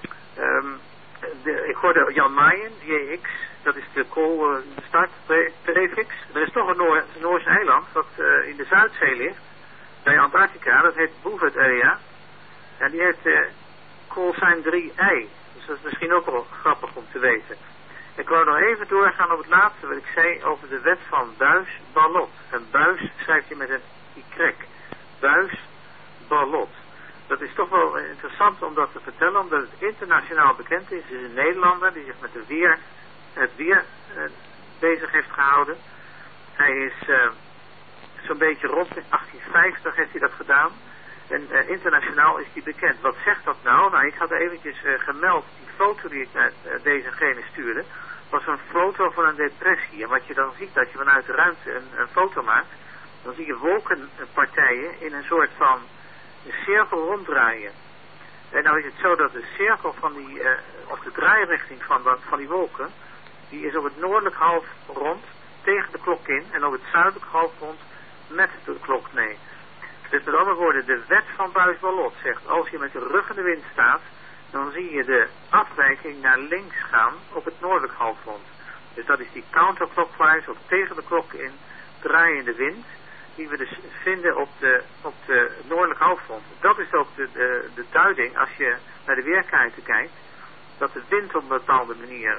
Ik hoorde Jan Maaien, DX, dat is de start prefix. Er is toch een Noors eiland dat in de Zuidzee ligt, bij Antarctica, dat heet Bouvet Area. En die heeft callsign 3i. Dus dat is misschien ook wel grappig om te weten. Ik wou nog even doorgaan op het laatste wat ik zei over de wet van Buys-Ballot. En Buys schrijf je met een y. Buys-Ballot. Dat is toch wel interessant om dat te vertellen, omdat het internationaal bekend is. Het is een Nederlander die zich met het weer bezig heeft gehouden. Hij is zo'n beetje rond 1850 heeft hij dat gedaan. En internationaal is hij bekend. Wat zegt dat nou? Nou, ik had eventjes gemeld, die foto die ik naar dezegene stuurde, was een foto van een depressie. En wat je dan ziet, dat je vanuit de ruimte een foto maakt, dan zie je wolkenpartijen in een soort van cirkel ronddraaien. En nou is het zo dat de cirkel van die, of de draairichting van die wolken, die is op het noordelijk halfrond tegen de klok in en op het zuidelijk halfrond met de klok mee. Dus met andere woorden, de wet van Buys-Ballot zegt, als je met de rug in de wind staat, dan zie je de afwijking naar links gaan op het noordelijk halfrond. Dus dat is die counterclockwise of tegen de klok in draaiende wind, die we dus vinden op de noordelijk halfrond. Dat is ook de duiding als je naar de weerkaarten kijkt, dat de wind op een bepaalde manier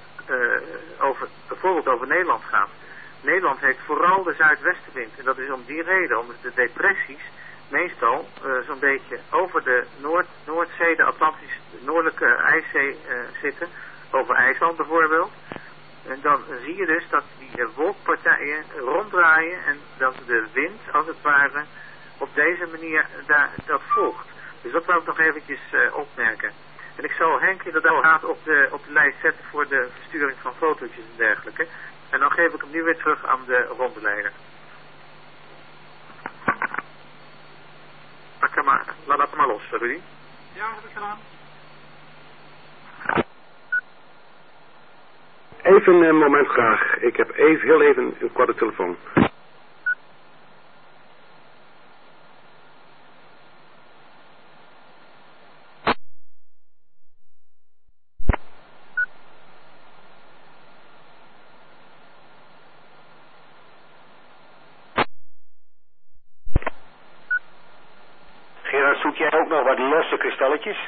bijvoorbeeld over Nederland gaat. Nederland heeft vooral de zuidwestenwind en dat is om die reden, omdat de depressies meestal zo'n beetje over de Noordzee, de Atlantische, de noordelijke IJszee zitten, over IJsland bijvoorbeeld. En dan zie je dus dat die wolkpartijen ronddraaien en dat de wind, als het ware, op deze manier dat volgt. Dus dat wil ik nog eventjes opmerken. En ik zal Henk inderdaad op de lijst zetten voor de versturing van fotootjes en dergelijke. En dan geef ik hem nu weer terug aan de rondeleider. Laat hem maar los, Rudy. Ja, heb ik gedaan. Even een moment graag. Ik heb heel even een korte telefoon. Gerard, zoek jij ook nog wat losse kristalletjes?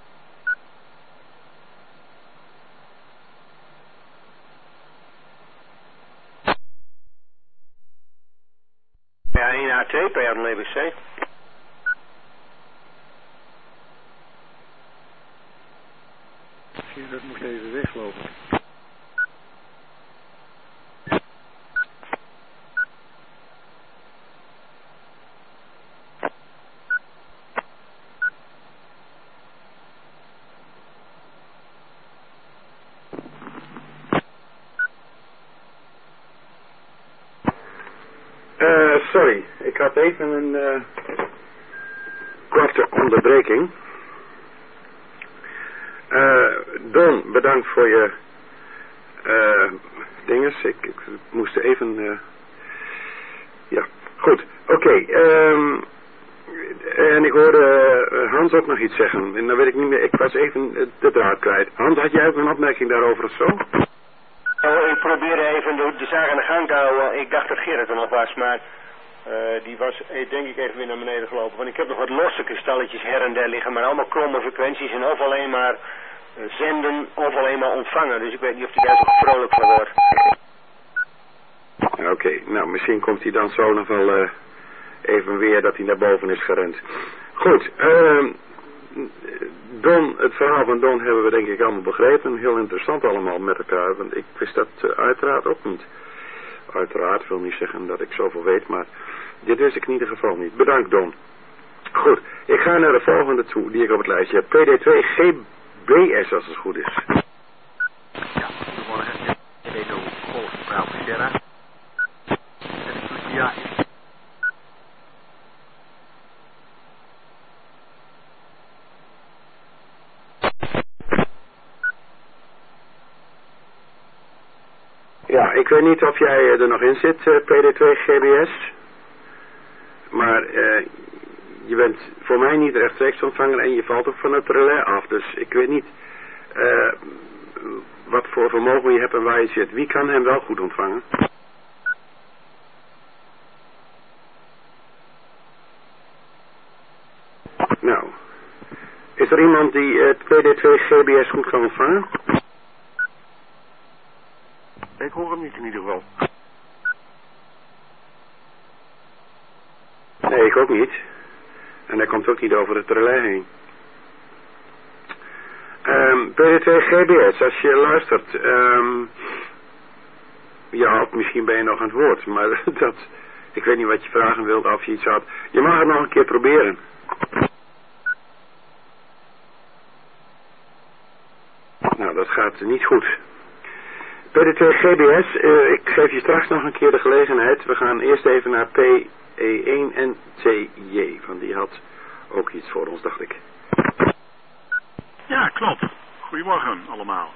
PA1A2, PA1EBC. Dat moest even weglopen. Sorry, ik had even een korte onderbreking. Don, bedankt voor je dinges. Ik moest even... ja, goed. Oké. En ik hoorde Hans ook nog iets zeggen. En dan weet ik niet meer. Ik was even de draad kwijt. Hans, had jij ook een opmerking daarover of zo? Nou, ik probeerde even de zaak aan de gang te houden. Ik dacht dat Gerrit er nog was, maar die was denk ik even weer naar beneden gelopen. Want ik heb nog wat losse kristalletjes her en der liggen, maar allemaal kromme frequenties en of alleen maar zenden of alleen maar ontvangen. Dus ik weet niet of hij daar zo vrolijk van wordt. Oké, nou misschien komt hij dan zo nog wel even weer dat hij naar boven is gerend. Goed, Don, het verhaal van Don hebben we denk ik allemaal begrepen. Heel interessant allemaal met elkaar, want ik wist dat uiteraard ook niet. Uiteraard wil niet zeggen dat ik zoveel weet, maar dit wist ik in ieder geval niet. Bedankt Don. Goed, ik ga naar de volgende toe die ik op het lijstje heb. PD2 GBS als het goed is. Ja, goedemorgen. Radio Golf Bravo Sierra. Ja. Ja, ik weet niet of jij er nog in zit, PD2 GBS. Maar je bent voor mij niet rechtstreeks ontvanger en je valt ook van het relais af. Dus ik weet niet wat voor vermogen je hebt en waar je zit. Wie kan hem wel goed ontvangen? Nou, is er iemand die het PD2 GBS goed kan ontvangen? Ik hoor hem niet in ieder geval. Nee, ik ook niet. En hij komt ook niet over het relais heen. PD2 GBS, als je luistert, ja, misschien ben je nog aan het woord, maar dat, ik weet niet wat je vragen wilt of je iets had. Je mag het nog een keer proberen. Nou, dat gaat niet goed. PD2 GBS, ik geef je straks nog een keer de gelegenheid. We gaan eerst even naar PE1 en TJ, want die had ook iets voor ons, dacht ik. Ja, klopt. Goedemorgen allemaal.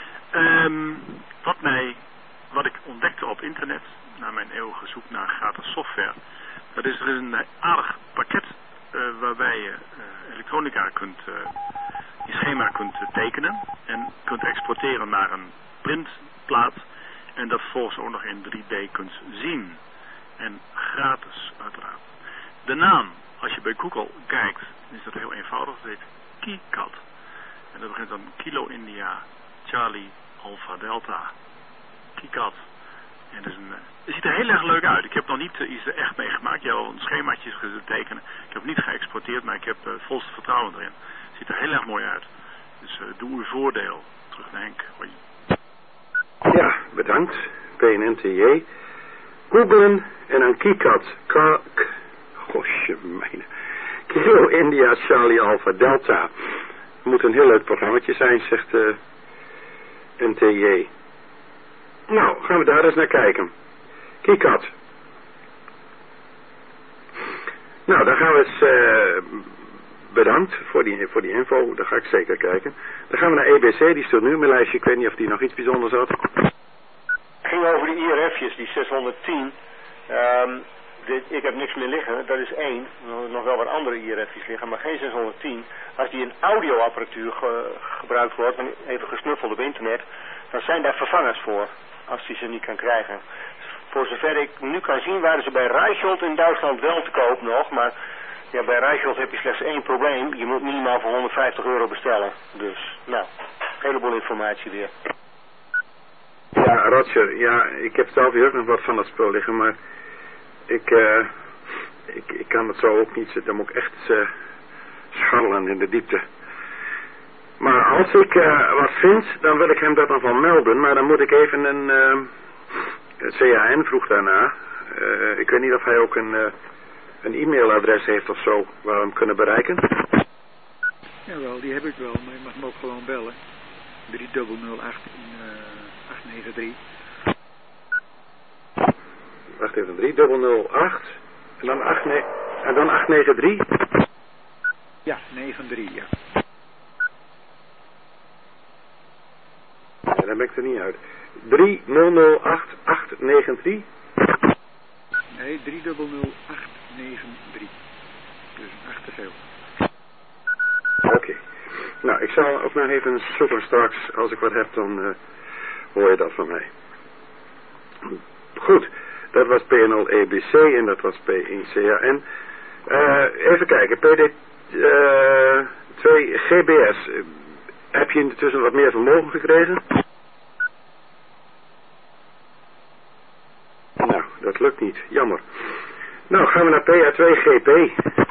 Wat ik ontdekte op internet, na mijn eeuwige zoek naar gratis software, dat is er een aardig pakket waarbij je elektronica je schema kunt tekenen en kunt exporteren naar een printplaat en dat vervolgens ook nog in 3D kunt zien. En gratis uiteraard. De naam, als je bij Google kijkt, is dat heel eenvoudig. Dat heet KiCad. En dat begint dan Kilo India Charlie Alpha Delta. KiCad. En het ziet er heel erg leuk uit. Ik heb nog niet iets er echt mee gemaakt. Je hebt al een schemaatje getekenen. Ik heb het niet geëxporteerd, maar ik heb het volste vertrouwen erin. Het ziet er heel erg mooi uit. Dus doe uw voordeel. Terug naar Henk. Hoi. Ja, bedankt. PNNTJ. Googlen en dan KiCad. Gosje mijne. Kilo India Charlie Alpha Delta. Moet een heel leuk programmaatje zijn, zegt NTJ. Nou, gaan we daar eens naar kijken. KiCad. Nou, dan gaan we eens... bedankt voor die info, daar ga ik zeker kijken. Dan gaan we naar EBC, die stond nu in mijn lijstje. Ik weet niet of die nog iets bijzonders had. Het ging over die IRF'jes, die 610. Ik heb niks meer liggen, dat is 1. Nog wel wat andere IRF'jes liggen, maar geen 610. Als die in audioapparatuur gebruikt wordt, even gesnuffeld op internet, dan zijn daar vervangers voor, als die ze niet kan krijgen. Voor zover ik nu kan zien, waren ze bij Reichelt in Duitsland wel te koop nog, maar ja, bij Reichelt heb je slechts één probleem. Je moet minimaal voor €150 bestellen. Dus, nou, een heleboel informatie weer. Ja, Roger, ja, ik heb zelf hier ook nog wat van dat spul liggen, maar ik kan het zo ook niet, dan moet ik echt scharrelen in de diepte. Maar als ik wat vind, dan wil ik hem dat dan van melden, maar dan moet ik even een CAN vroeg daarna. Ik weet niet of hij ook een e-mailadres heeft of zo, waar we hem kunnen bereiken. Jawel, die heb ik wel, maar je mag me ook gewoon bellen. 3001893. Wacht even, 3008 en dan 893? Ja, 93, ja. dan ben ik er niet uit. 3008-893. Nee, 300893. Dus een 8 te veel. Oké. Nou, ik zal ook nog even zoeken straks. Als ik wat heb, dan hoor je dat van mij. Goed. Dat was P0EBC en dat was P1CAN. Even kijken. PD2 GBS. Heb je intussen wat meer vermogen gekregen? Nou, dat lukt niet. Jammer. Nou, gaan we naar PA2GP.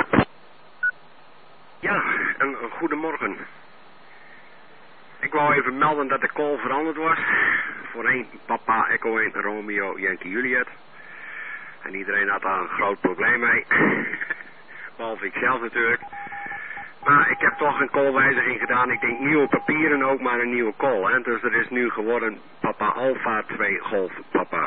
Ja, een goedemorgen. Ik wou even melden dat de call veranderd was. Voorheen Papa Echo 1 Romeo Yankee Juliet. En iedereen had daar een groot probleem mee. Behalve ik zelf natuurlijk. Maar ik heb toch een callwijziging gedaan. Ik denk nieuwe papieren ook, maar een nieuwe call. Hè? Dus er is nu geworden Papa Alpha 2 Golf Papa.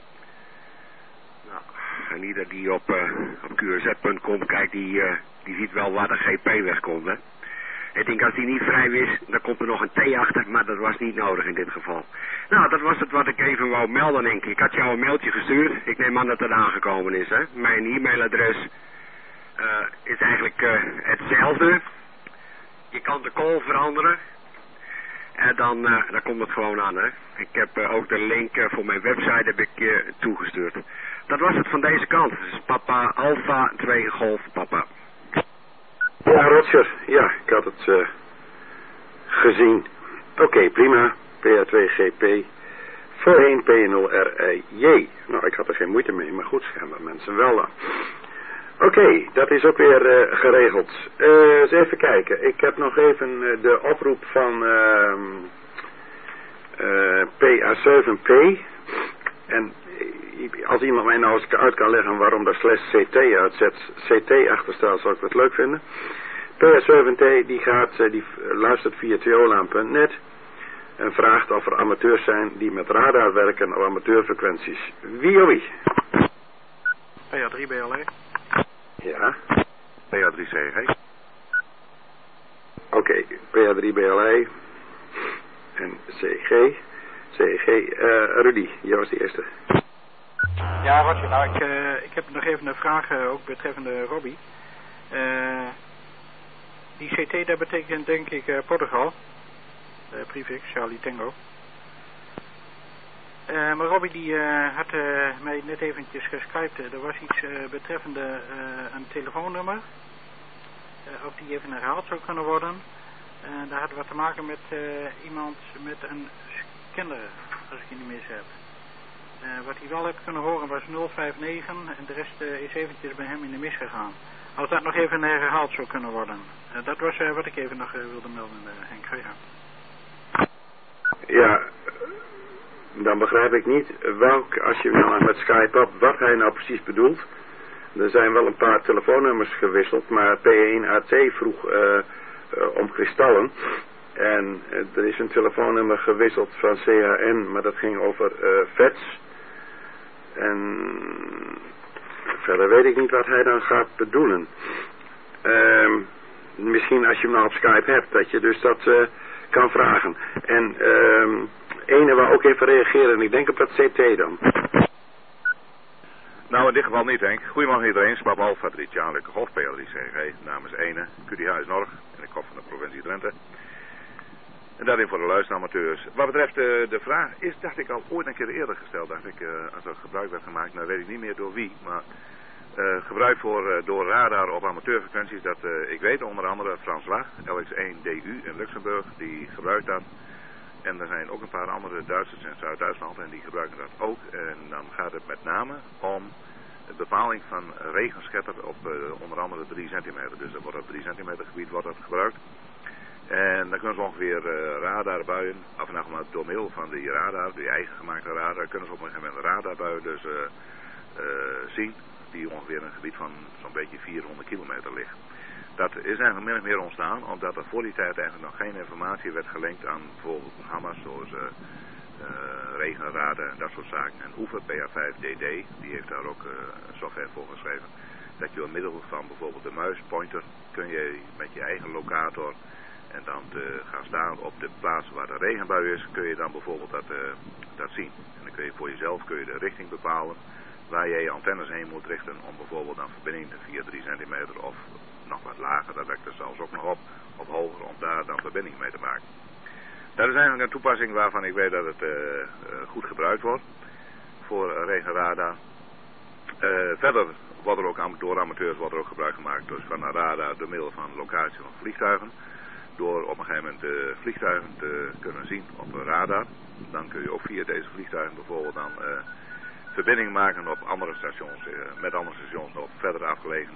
Nou, en ieder die op QRZ.com kijkt, die ziet wel waar de GP wegkomt. Hè? Ik denk als die niet vrij is, dan komt er nog een T achter, maar dat was niet nodig in dit geval. Nou, dat was het wat ik even wou melden, denk ik. Ik had jou een mailtje gestuurd. Ik neem aan dat het aangekomen is, hè. Mijn e-mailadres is eigenlijk hetzelfde. Je kan de call veranderen. En dan komt het gewoon aan, hè. Ik heb ook de link voor mijn website heb ik toegestuurd. Dat was het van deze kant. Dus Papa Alpha 2 Golf Papa. Ja, Roger. Ja, ik had het gezien. Oké, prima. PA2GP. Voorheen P0RIJ. Nou, ik had er geen moeite mee, maar goed, schijnbaar mensen wel dan. Oké, dat is ook weer geregeld. Eens even kijken. Ik heb nog even de oproep van PA7P. En als iemand mij nou eens uit kan leggen waarom daar /CT uitzet, CT achter staat, zou ik dat leuk vinden. PA7T die luistert via theolaan.net en vraagt of er amateurs zijn die met radar werken op amateurfrequenties. Wie of wie? PA3BLE. Ja. PA3CG. Oké, PA3BLE en CG. Rudy, jij was de eerste. Ja, Roger, nou ik heb nog even een vraag ook betreffende Robbie. Die CT, dat betekent denk ik Portugal. Prefix, Charlie Tango. Maar Robbie die had mij net eventjes geskypt. Er was iets betreffende een telefoonnummer. Of die even herhaald zou kunnen worden. Dat had wat te maken met iemand met een scanner, als ik je niet mis heb. Wat hij wel heb kunnen horen was 059 en de rest is eventjes bij hem in de mis gegaan. Als dat nog even herhaald zou kunnen worden. Dat was wat ik even nog wilde melden, Henk. Ga je gang. Ja, dan begrijp ik niet als je nou met Skype hebt, wat hij nou precies bedoelt. Er zijn wel een paar telefoonnummers gewisseld, maar P1AT vroeg om kristallen. En er is een telefoonnummer gewisseld van CHN, maar dat ging over VETS. En verder weet ik niet wat hij dan gaat bedoelen. Misschien als je hem nou op Skype hebt, dat je dus dat kan vragen. En ene wou ook even reageren, en ik denk op dat CT dan. Nou, in dit geval niet, Henk. Goedemorgen iedereen. Spap Alpha 3 Charlie Golf PL3CG namens Ene, QDH is Norg en ik kom van de provincie Drenthe. En daarin voor de luisteramateurs. Wat betreft de vraag is, dacht ik al ooit een keer eerder gesteld, dacht ik, als er gebruik werd gemaakt, nou weet ik niet meer door wie, maar gebruik door radar op amateurfrequenties, dat ik weet onder andere François, LX1DU in Luxemburg, die gebruikt dat. En er zijn ook een paar andere Duitsers in Zuid-Duitsland en die gebruiken dat ook. En dan gaat het met name om de bepaling van regenschatter op onder andere 3 centimeter. Dus dat wordt op 3 centimeter gebied wordt dat gebruikt. En dan kunnen ze ongeveer radarbuien, af en aan maar door middel van die radar, die eigen gemaakte radar, kunnen ze op een gegeven moment radarbuien dus zien, die ongeveer een gebied van zo'n beetje 400 kilometer ligt. Dat is eigenlijk min of meer ontstaan, omdat er voor die tijd eigenlijk nog geen informatie werd gelinkt aan bijvoorbeeld programma's zoals regenradar en dat soort zaken. En Oever PA5DD, die heeft daar ook software voor geschreven, dat je door middel van bijvoorbeeld de muispointer kun je met je eigen locator en dan te gaan staan op de plaats waar de regenbui is, kun je dan bijvoorbeeld dat zien. En dan kun je voor jezelf de richting bepalen waar je je antennes heen moet richten om bijvoorbeeld een verbinding via 3 centimeter of nog wat lager, dat werkt er zelfs ook nog op, of hoger, om daar dan verbinding mee te maken. Dat is eigenlijk een toepassing waarvan ik weet dat het goed gebruikt wordt voor regenradar. Verder wordt er ook door amateurs wordt er ook gebruik gemaakt dus van een radar door middel van locatie van vliegtuigen. Door op een gegeven moment vliegtuigen te kunnen zien op een radar. Dan kun je ook via deze vliegtuigen bijvoorbeeld dan verbinding maken op andere stations, met andere stations op verder afgelegen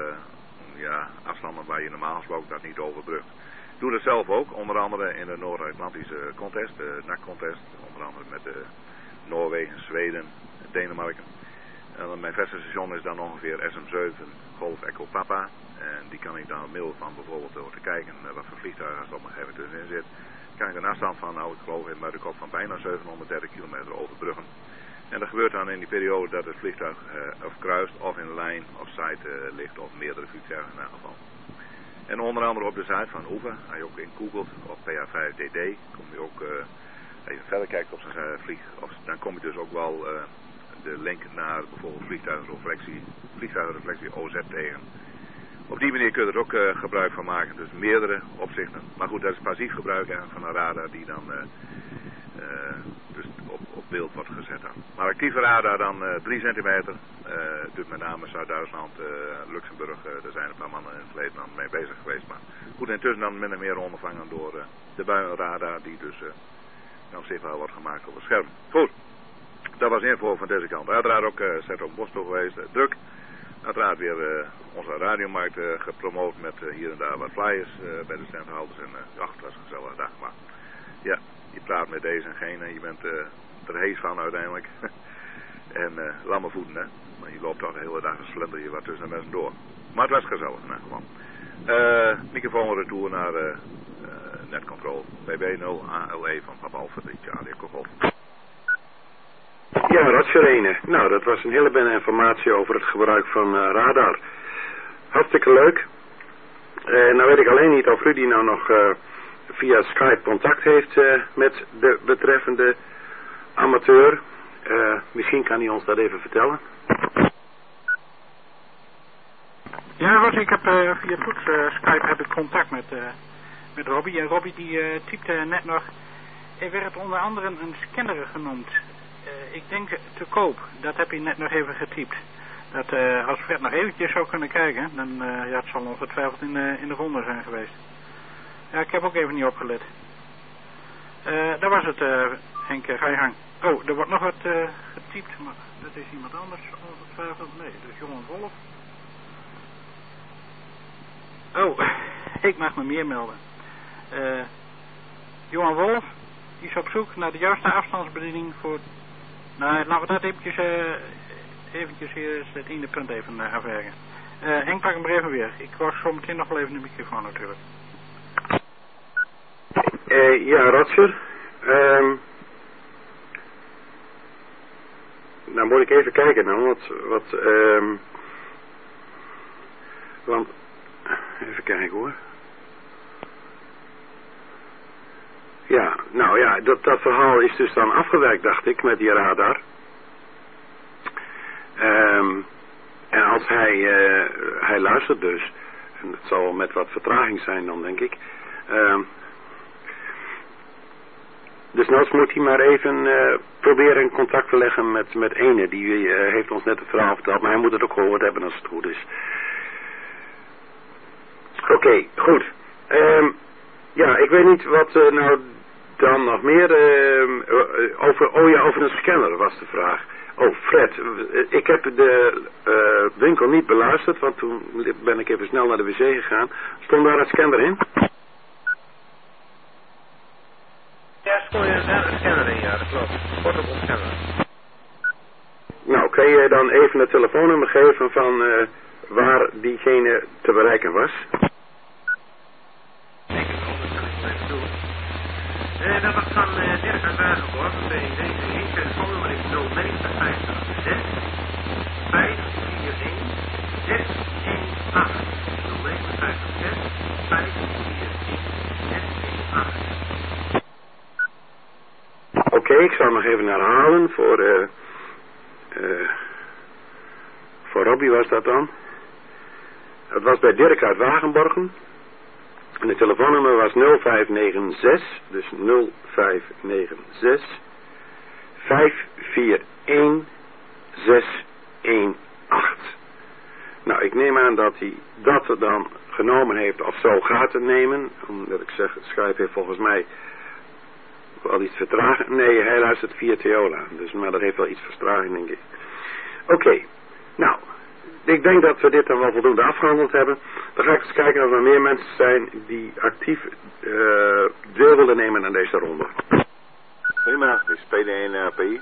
afstanden waar je normaal gesproken dat niet overbrugt. Doe dat zelf ook, onder andere in de Noord-Atlantische contest, de NAC-contest, onder andere met Noorwegen, Zweden, Denemarken. En mijn verste station is dan ongeveer SM7 Golf Echo Papa. En die kan ik dan op middel van bijvoorbeeld door te kijken wat voor vliegtuigen er op een gegeven moment tussenin zit. Kan ik een afstand van, ik geloof in Muiderkop van bijna 730 kilometer overbruggen. En dat gebeurt dan in die periode dat het vliegtuig of kruist of in lijn of site ligt of meerdere vliegtuigen in elk geval. En onder andere op de site van Oeve, als je ook in googelt op PA5DD, kom je ook even verder kijkt op zijn dan kom je dus ook wel de link naar bijvoorbeeld vliegtuigenreflectie OZ tegen. Op die manier kun je er ook gebruik van maken, dus meerdere opzichten. Maar goed, dat is passief gebruik van een radar die dan dus op beeld wordt gezet dan. Maar actieve radar dan 3 centimeter, dus met name Zuid-Duitsland, Luxemburg, daar zijn een paar mannen in het verleden dan mee bezig geweest. Maar goed, intussen dan min of meer ondervangen door de buienradar die dus dan zichtbaar wordt gemaakt op het scherm. Goed, dat was info van deze kant. Uiteraard ook Zethoorn-Bostoel geweest, druk. Uiteraard weer onze radiomarkt gepromoot met hier en daar wat flyers bij de standhouders. En het was een gezellige dag. Maar ja, je praat met deze en gene. Je bent er hees van uiteindelijk. En lamme voeten, hè. Maar je loopt toch de hele dag een slinder je wat tussen de mensen door. Maar het was gezellig in elk geval. Microfoon retour naar netcontrol. BB0ALE van Papa Alpha Charlie Golf. Ja, Roger. Nou, dat was een hele informatie over het gebruik van radar. Hartstikke leuk. Nou weet ik alleen niet of Rudy nou nog via Skype contact heeft met de betreffende amateur. Misschien kan hij ons dat even vertellen. Ja, Roger, ik heb via toets Skype heb ik contact met Robbie. En Robbie die typte net nog, er werd onder andere een scanner genoemd. Ik denk te koop. Dat heb je net nog even getypt. Dat als Fred nog eventjes zou kunnen kijken, dan het zal ongetwijfeld in de ronde zijn geweest. Ja, ik heb ook even niet opgelet. Daar was het, Henk, ga je gang. Oh, er wordt nog wat getypt, maar dat is iemand anders ongetwijfeld. Nee, dat is Johan Wolf. Oh, ik mag me meer melden. Johan Wolf, die is op zoek naar de juiste afstandsbediening voor... Nou, laten we dat eventjes hier het ene punt even afwerken. Henk, pak hem er even weer. Ik was zo meteen nog wel even de microfoon natuurlijk. Ja, Roger. Nou moet ik even kijken nou, want even kijken hoor. Ja, nou ja, dat verhaal is dus dan afgewerkt, dacht ik, met die radar. En als hij luistert dus, en het zal met wat vertraging zijn dan, denk ik. Dus nou moet hij maar even proberen in contact te leggen met ene. Die heeft ons net het verhaal verteld, maar hij moet het ook gehoord hebben als het goed is. Oké, goed. Ja, ik weet niet wat nou dan nog meer over een scanner was de vraag. Oh, Fred, ik heb de winkel niet beluisterd, want toen ben ik even snel naar de wc gegaan. Stond daar een scanner in? Ja, stond een scanner in, ja, dat klopt. Kortom, een scanner. Nou, kan je dan even het telefoonnummer geven van waar diegene te bereiken was? Dat was van Dirk uit Wagenborg, van BND. Het telefoonnummer is 0956 541 618. 0956 541 ik zal nog even herhalen voor Robbie was dat dan. Het was bij Dirk uit Wagenborgen. En het telefoonnummer was 0596, dus 0596 541 618. Nou, ik neem aan dat hij dat er dan genomen heeft of zo gaat het nemen. Omdat ik zeg, Skype heeft volgens mij wel iets vertraging. Nee, hij luistert via Theola. Dus, maar dat heeft wel iets vertraging, denk ik. Oké, nou, ik denk dat we dit dan wel voldoende afgehandeld hebben. Dan ga ik eens kijken of er meer mensen zijn die actief deel willen nemen aan deze ronde. Prima, dit is PD1API.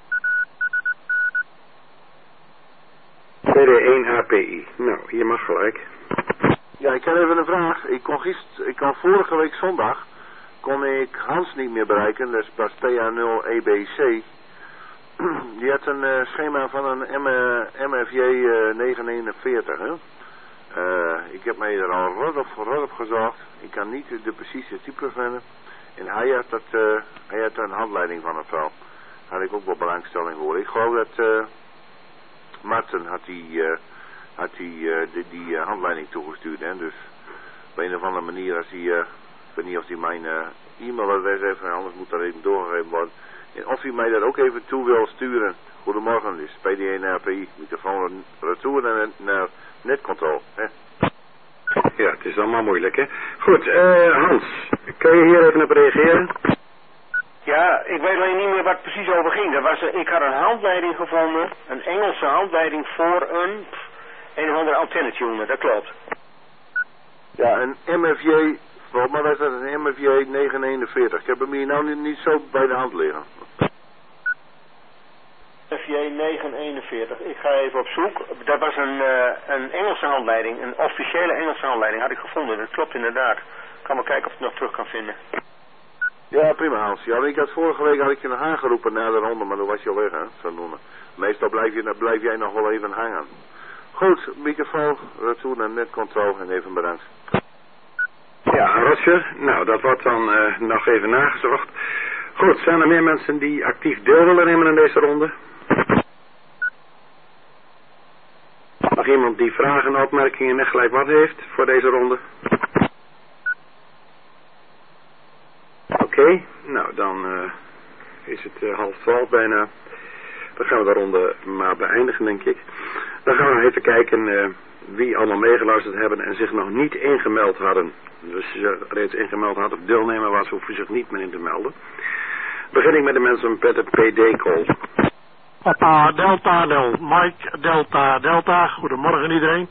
PD1API. Nou, hier mag gelijk. Ja, ik heb even een vraag. Ik kon vorige week zondag kon ik Hans niet meer bereiken. Dat is pas PA0EBC. Die had een schema van een MFJ 941. Hè? Ik heb mij er al rot op gezocht. Ik kan niet de precieze type vinden. En hij had een handleiding van of zo. Daar had ik ook wel belangstelling voor. Ik geloof dat Marten had die handleiding toegestuurd. Hè? Dus op een of andere manier, als hij, ik weet niet of hij mijn e-mailadres heeft, anders moet dat even doorgegeven worden. En of hij mij dat ook even toe wil sturen. Goedemorgen, dit is PD1API, microfoon retour naar netcontrole. Hè? Ja, het is allemaal moeilijk, hè. Goed, Hans, kun je hier even op reageren? Ja, ik weet alleen niet meer wat het precies over ging. Ik had een handleiding gevonden, een Engelse handleiding voor een of andere antennetuner, dat klopt. Ja, een MFJ, volgens mij was dat een MFJ 941. Ik heb hem hier nou niet zo bij de hand liggen. MFJ 941, ik ga even op zoek. Dat was een Engelse handleiding, een officiële Engelse handleiding had ik gevonden, dat klopt inderdaad. Ik kan maar kijken of ik het nog terug kan vinden. Ja, prima Hans. Ja, vorige week had ik je nog aangeroepen na de ronde, maar dan was je al weg, hè, zo noemen. Meestal blijf jij nog wel even hangen. Goed, microfoon, retour naar netcontrole en even bedankt. Ja, Roger. Nou, dat wordt dan nog even nagezocht. Goed, zijn er meer mensen die actief deel willen nemen in deze ronde? Nog iemand die vragen, opmerkingen en gelijk wat heeft voor deze ronde? Oké, nou dan is het 11:30 bijna. Dan gaan we de ronde maar beëindigen, denk ik. Dan gaan we even kijken wie allemaal meegeluisterd hebben en zich nog niet ingemeld hadden. Dus als je reeds ingemeld had of deelnemer was, hoef je zich niet meer in te melden. Begin ik met de mensen met de PD-call. Papa Delta Del, Mike Delta Delta, goedemorgen iedereen.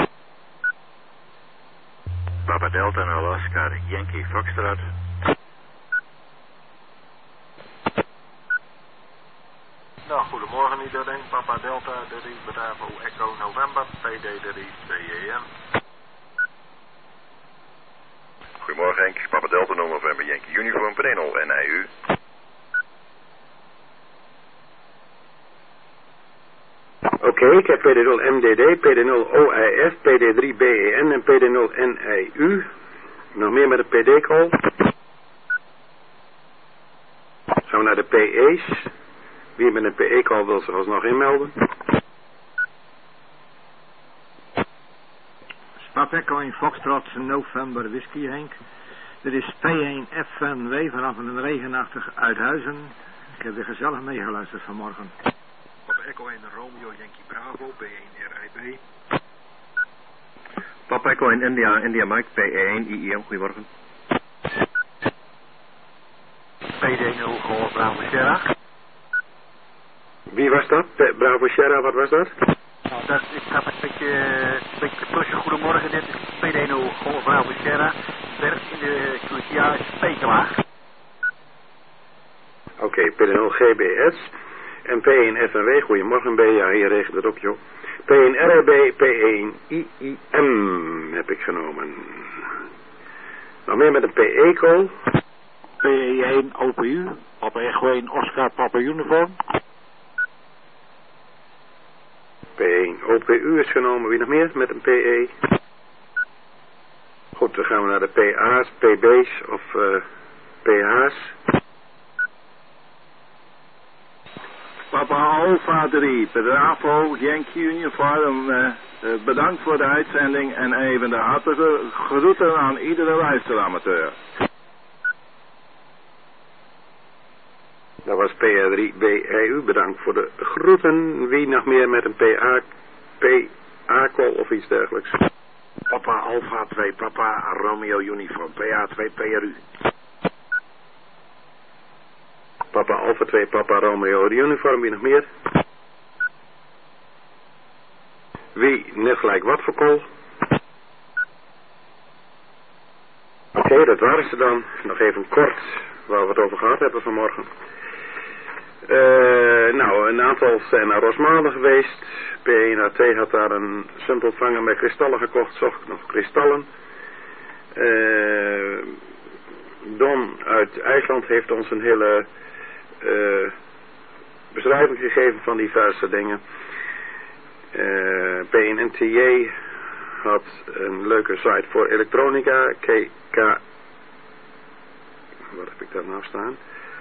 Papa Delta en Oscar Yankee Foxtrot. Nou, goedemorgen iedereen. Papa Delta, dit is Bravo Echo November, PD, dit is CEM. Goedemorgen Henk, Papa Delta November Yankee Uniform, PD0 NIU. Oké, ik heb PD0 MDD, PD0 OIF, PD3 BEN en PD0 NIU. Nog meer met de PD-call. Gaan we naar de PE's. Wie met een PE-call wil zich alsnog inmelden. Echo in Foxtrot November Whisky Henk. Dit is P1 FNW vanaf een regenachtig Uithuizen. Ik heb weer gezellig meegeluisterd vanmorgen. Papa Echo in Romeo Yankee Bravo B1 RIB. Papa Echo in India Mike P1 IEM, goedemorgen. PD0 Golf Bravo Sierra. Wie was dat? Bravo Sierra, wat was dat? Nou, ik ga een beetje tussen. Goedemorgen, dit is PD0 Golf Bravo Sierra. Berg in de QTA Spekelaar. Oké, PD0 GBS. En P1 FNW, goedemorgen B, ja hier regent het op joh. P1 RB, P1 IIM heb ik genomen. Nog meer met een PE-call. PE1 OPU, Papa Echo 1 Oscar Papa Uniform. P1 OPU is genomen, wie nog meer met een PE? Goed, dan gaan we naar de PA's, PB's of PH's. Papa Alpha 3, Bravo, Yankee Uniform, bedankt voor de uitzending en even de hartelijke groeten aan iedere luisteramateur. Dat was PR3BEU, bedankt voor de groeten. Wie nog meer met een PA-call of iets dergelijks? Papa Alpha 2, Papa Romeo Uniform, PA2 PRU. Papa Alpha 2, Papa Romeo Uniform, wie nog meer? Wie net gelijk wat voor call? Oké, dat waren ze dan. Nog even kort waar we het over gehad hebben vanmorgen. Nou, een aantal zijn naar Rosmalen geweest. P1AT had daar een simpelvanger met kristallen gekocht, zocht nog kristallen. Don uit IJsland heeft ons een hele beschrijving gegeven van diverse dingen. P1NTJ had een leuke site voor elektronica. Wat heb ik daar nou staan?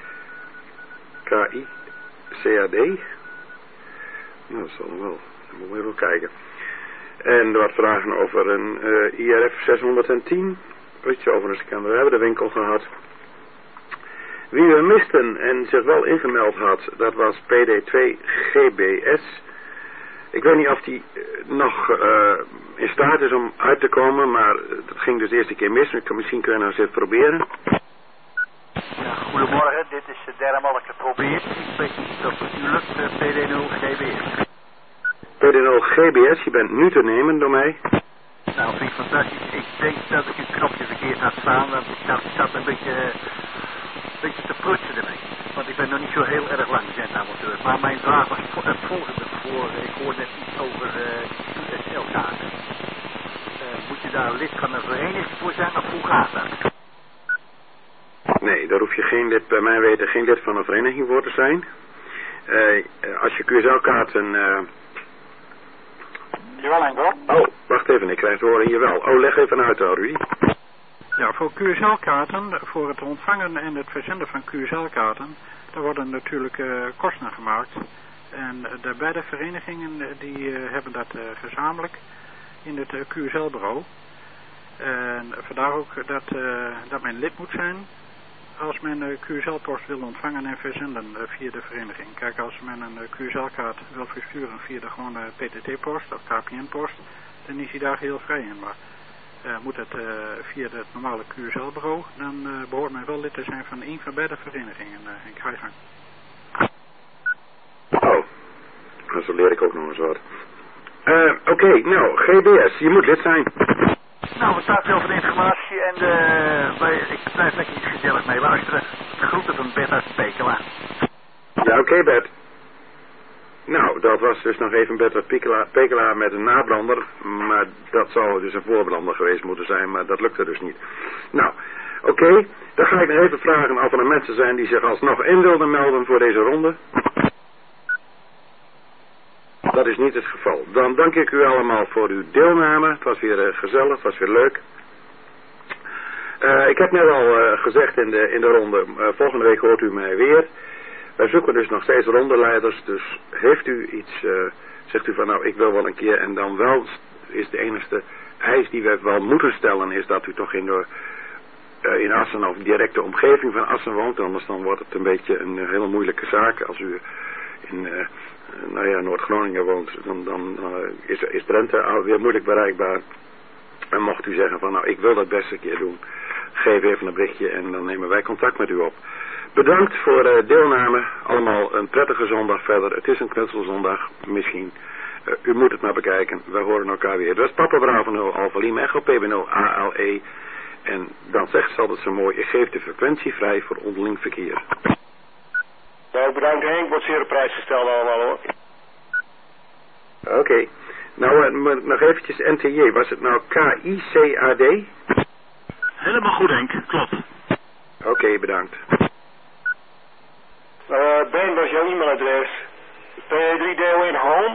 KICAD. Nou, dat zal nog wel. Dan moeten we even kijken. En er wat vragen over een IRF 610. Weet je, overigens, we hebben de winkel gehad. Wie we misten en zich wel ingemeld had, dat was PD2GBS. Ik weet niet of die nog in staat is om uit te komen, maar dat ging dus de eerste keer mis. Misschien kunnen we nou eens even proberen. Ja, goedemorgen, dit is derde maal dat ik het probeer. Ik weet niet of het nu lukt, PD0GBS. PD0GBS, je bent nu te nemen door mij. Nou, vind ik fantastisch. Ik denk dat ik een knopje verkeerd had staan, want ik zat een beetje te prutsen ermee. Want ik ben nog niet zo heel erg lang zendamateur. Maar mijn vraag was het volgende voor. Ik hoor net iets over QSL-kaarten. Moet je daar lid van een vereniging voor zijn of hoe gaat dat? Nee, daar hoef je geen lid, bij mij weten, geen lid van een vereniging voor te zijn. Als je QSL-kaarten... Jawel, Enkel. Oh, wacht even, ik krijg het horen hier wel. Oh, leg even uit, Rudy. Ja, voor QSL-kaarten, voor het ontvangen en het verzenden van QSL-kaarten, daar worden natuurlijk kosten gemaakt. En de beide verenigingen die hebben dat gezamenlijk in het QSL-bureau. En vandaar ook dat men lid moet zijn als men QSL-post wil ontvangen en verzenden via de vereniging. Kijk, als men een QSL-kaart wil versturen via de gewone PTT-post of KPN-post, dan is hij daar heel vrij in. Maar moet het via het normale QSL-bureau, dan behoort men wel lid te zijn van een van beide verenigingen. Ik ga je gang. Oh, nou, zo leer ik ook nog eens wat. Oké, nou, GBS, je moet lid zijn. Nou, we staan veel van de informatie en ik blijf lekker iets gezellig mee luisteren. De groeten van Bert uit Pekela. Ja, oké, Bert. Nou, dat was dus nog even Bert uit Pekela met een nabrander. Maar dat zou dus een voorbrander geweest moeten zijn, maar dat lukte dus niet. Nou, oké, dan ga ik nog even vragen of er mensen zijn die zich alsnog in wilden melden voor deze ronde. Dat is niet het geval. Dan dank ik u allemaal voor uw deelname. Het was weer gezellig, het was weer leuk. Ik heb net al gezegd in de ronde, volgende week hoort u mij weer. Wij zoeken dus nog steeds rondeleiders, dus heeft u iets, zegt u van nou ik wil wel een keer en dan wel is de enige eis die we wel moeten stellen is dat u toch in Assen of directe omgeving van Assen woont, anders dan wordt het een beetje een hele moeilijke zaak als u in Noord-Groningen woont, dan is Drenthe weer moeilijk bereikbaar. En mocht u zeggen van nou ik wil dat best een keer doen, geef even een berichtje en dan nemen wij contact met u op. Bedankt voor deelname, allemaal een prettige zondag verder. Het is een knutselzondag misschien. U moet het maar bekijken, we horen elkaar weer. Dat is Papa Bravo 0 Alpha Lima Echo PB0 ALE. En dan zegt ze altijd zo mooi, ik geef de frequentie vrij voor onderling verkeer. Nou, bedankt Henk, wordt zeer op prijs gesteld allemaal hoor. Oké. Nou, nog eventjes NTJ. Was het nou KICAD? Helemaal goed Henk, klopt. Oké, bedankt. Ben, dat is jouw e-mailadres. P3DO1 Home.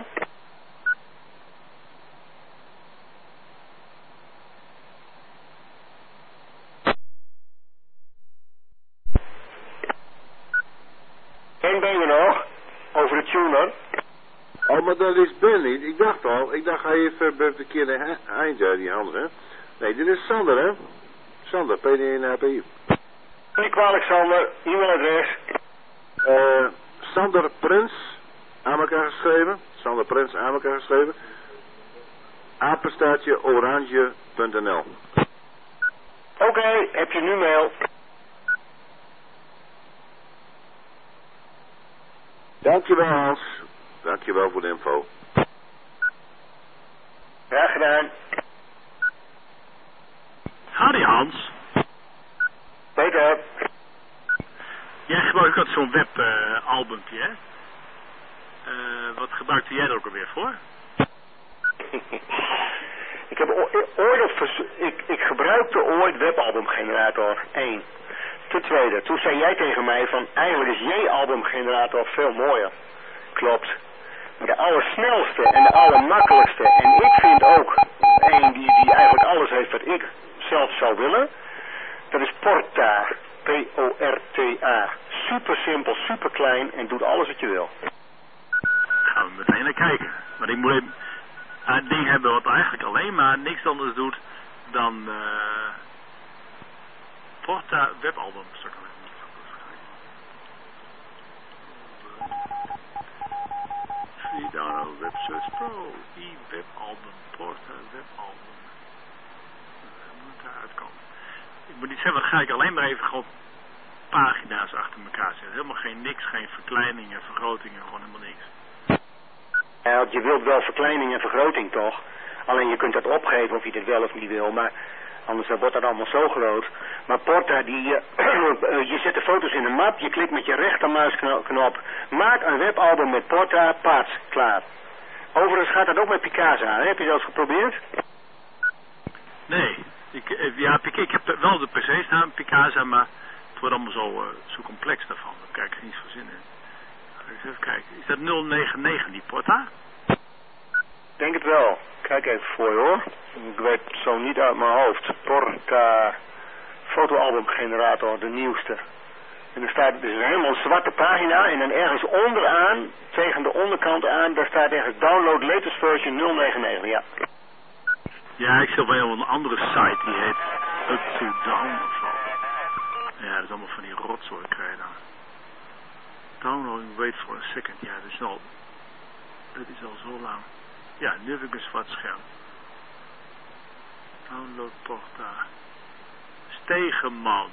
Ben je nog? Over de maar dat is Ben niet. Ik dacht hij heeft bij de keer de eind die andere. Nee, dit is Sander, hè? Sander, PD1API. Niet kwalijk, Sander. E-mailadres. Sander Prins, aan elkaar geschreven. Sander Prins, aan elkaar geschreven. Apenstaartje oranje.nl. Oké, heb je nu mail? Dankjewel, Hans. Dankjewel voor de info. Graag gedaan. Howdy, Hans. Peter. Jij gebruikt zo'n webalbumpje, hè? Wat gebruikte jij er ook alweer voor? Ik gebruikte ooit webalbumgenerator 1. Ten tweede, toen zei jij tegen mij van eigenlijk is J-albumgenerator veel mooier. Klopt. Maar de allersnelste en de allermakkelijkste en ik vind ook een die eigenlijk alles heeft wat ik zelf zou willen. Dat is Porta. P-O-R-T-A. Super simpel, super klein en doet alles wat je wil. Gaan we meteen naar kijken. Maar ik moet even een ding hebben wat eigenlijk alleen maar niks anders doet dan Porta webalbum. Free download web search pro. E-webalbum. Porta webalbum. Moet daar uitkomen. Ik moet niet zeggen, dan ga ik alleen maar even gewoon pagina's achter elkaar zetten. Helemaal geen niks, geen verkleiningen, vergrotingen, gewoon helemaal niks. Ja, je wilt wel verkleining en vergroting toch? Alleen je kunt dat opgeven of je dit wel of niet wil, maar anders wordt dat allemaal zo groot. Maar Porta, je zet de foto's in een map, je klikt met je rechtermuisknop, maak een webalbum met Porta, paats, klaar. Overigens gaat dat ook met Picasa, heb je dat eens geprobeerd? Nee, ik heb wel de PC staan, Picasa, maar het wordt allemaal zo complex daarvan. Daar krijg ik niets voor zin in. Even kijken, is dat 099 die Porta? Denk het wel. Kijk even voor je hoor. Ik weet het zo niet uit mijn hoofd. Porta fotoalbumgenerator, de nieuwste. En er staat dus helemaal een zwarte pagina en dan ergens onderaan, tegen de onderkant aan, daar staat ergens download latest version 099, ja. Ja, ik zit wel een andere site die heet Up to Down of zo. Ja, dat is allemaal van die rotzooi krijg je dan. Downloading, wait for a second. Ja, dat is al zo lang. Ja, nu heb ik een zwart scherm. Download Porta. Stegeman.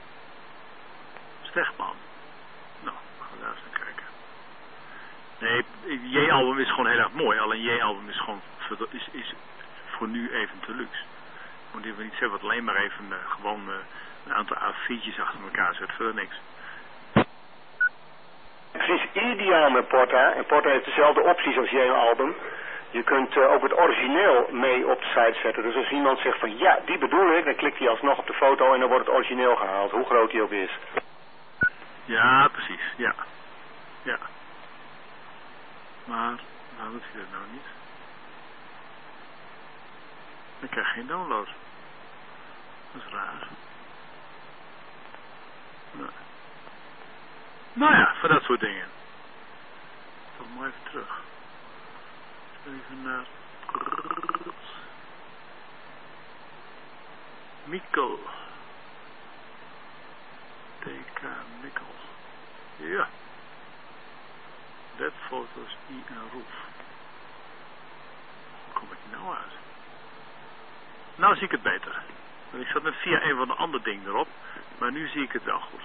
Nou, gaan we daar eens naar kijken. Nee, J-album is gewoon heel erg mooi. Alleen J-album is gewoon is voor nu even te luxe. Want die wil niet zeggen wat alleen maar even gewoon een aantal A4'tjes achter elkaar zet. Verder niks. Het is ideaal met Porta. En Porta heeft dezelfde opties als J-album. Je kunt ook het origineel mee op de site zetten. Dus als iemand zegt van ja, die bedoel ik, dan klikt hij alsnog op de foto en dan wordt het origineel gehaald. Hoe groot die ook is. Ja, precies. Ja. Maar, waarom doet hij dat nou niet? Ik krijg geen download. Dat is raar. Nee. Nou ja, voor dat soort dingen. Toch maar even terug. Even naar Mikkel. TK Mikkel. Ja. Webfoto's I en Roef. Hoe kom ik nou uit? Nou zie ik het beter. Ik zat net via een van de andere dingen erop. Maar nu zie ik het wel goed.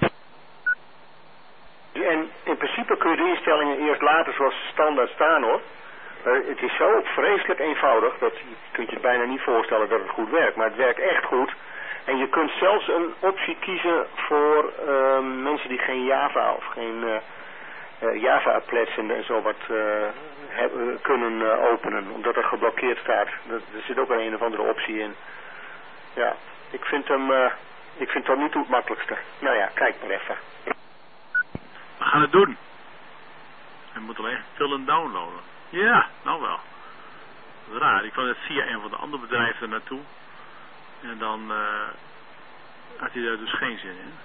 En in principe kun je de instellingen eerst laten zoals ze standaard staan hoor. Het is zo vreselijk eenvoudig, dat je kunt je het bijna niet voorstellen dat het goed werkt. Maar het werkt echt goed. En je kunt zelfs een optie kiezen voor mensen die geen Java of geen Java-applets en zo wat kunnen openen. Omdat er geblokkeerd staat. Er zit ook een of andere optie in. Ja, ik vind hem tot nu toe het makkelijkste. Nou ja, kijk maar even. We gaan het doen. Je moet alleen veel en downloaden. Ja, nou wel. Dat is raar. Ik kwam net via een van de andere bedrijven naartoe. En dan had hij daar dus geen zin in.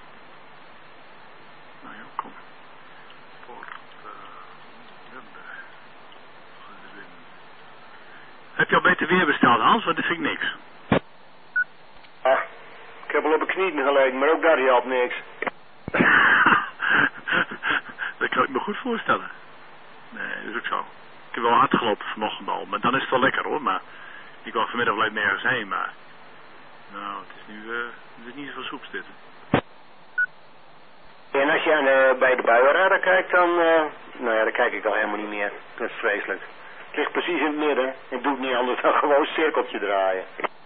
Nou ja, kom. Heb je al beter weer besteld, Hans? Want dat vind ik niks. Ah, ik heb al op mijn knieën gelegen, maar ook daar helpt niks. Dat kan ik me goed voorstellen. Nee, dat is ook zo. Ik heb wel hard gelopen vanochtend al, maar dan is het wel lekker hoor. Maar ik wou vanmiddag wel nergens heen, maar... Nou, het is nu het is niet zoveel soeps dit. En als je bij de buienradar kijkt, dan... nou ja, daar kijk ik al helemaal niet meer. Dat is vreselijk. Het ligt precies in het midden en doet niet anders dan gewoon een cirkeltje draaien.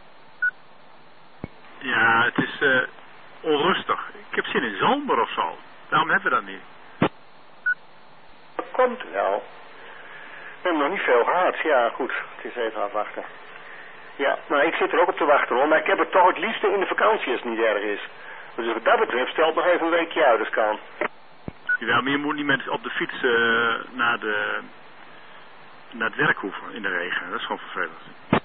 Ja, het is onrustig. Ik heb zin in zomer of zo. Daarom hebben we dat niet. Dat komt wel. We hebben nog niet veel gehad. Ja, goed. Het is even afwachten. Ja, nou ik zit er ook op te wachten hoor. Maar ik heb het toch het liefste in de vakantie als het niet erg is. Dus wat dat betreft stelt nog even een weekje uit als kan. Ja, maar je moet niet met op de fiets naar het werk hoeven in de regen. Dat is gewoon vervelend.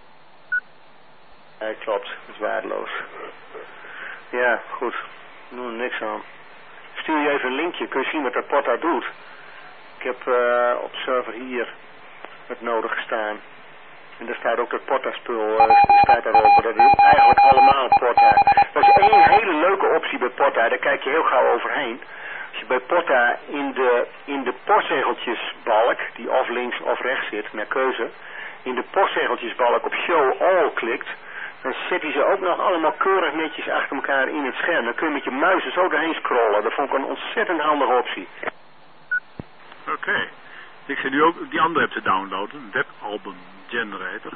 Ja, klopt. Dat is waardeloos. Ja, goed. Doe er niks aan. Stuur je even een linkje. Kun je zien wat dat Porta doet. Ik heb op de server hier het nodig staan. En daar staat ook dat Porta-spul staat daarover. Dat is eigenlijk allemaal Porta. Dat is één hele leuke optie bij Porta. Daar kijk je heel gauw overheen. Als je bij Porta in de postzegeltjesbalk, die of links of rechts zit, naar keuze, in de postzegeltjesbalk op Show All klikt, dan zet hij ze ook nog allemaal keurig netjes achter elkaar in het scherm. Dan kun je met je muizen zo doorheen scrollen. Dat vond ik een ontzettend handige optie. Oké. Ik zit nu ook die andere app te downloaden, een webalbum generator.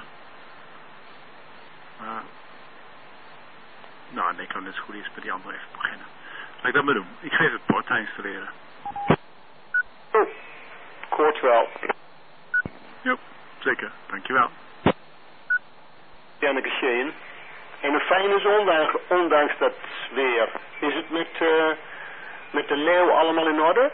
Nou, ik denk ik kan net zo goed eerst bij die andere even beginnen. Laat ik dat maar doen. Ik geef het Porta installeren. Oh, kort wel. Jo, zeker. Dankjewel. Janneke Sheen. En een fijne zondag, ondanks dat weer. Is het met de leeuw allemaal in orde?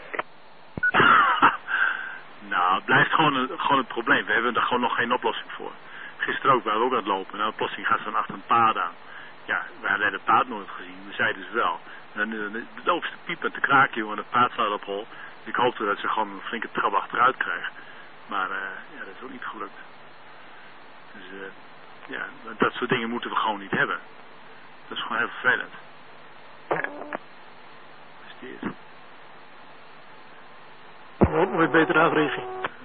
Nou, het blijft gewoon het probleem. We hebben er gewoon nog geen oplossing voor. Gisteren ook, we waren ook aan het lopen. Nou, plotseling gaat ze dan achter een paard aan. Ja, we hadden het paard nooit gezien. We zeiden dus wel. En dan de doofste piep en te kraken, jongen, en het paard staat op hol. Ik hoopte dat ze gewoon een flinke trap achteruit krijgt. Maar ja, dat is ook niet gelukt. Dus ja, dat soort dingen moeten we gewoon niet hebben. Dat is gewoon heel vervelend. Wat is dit? Moet je beter afregelen.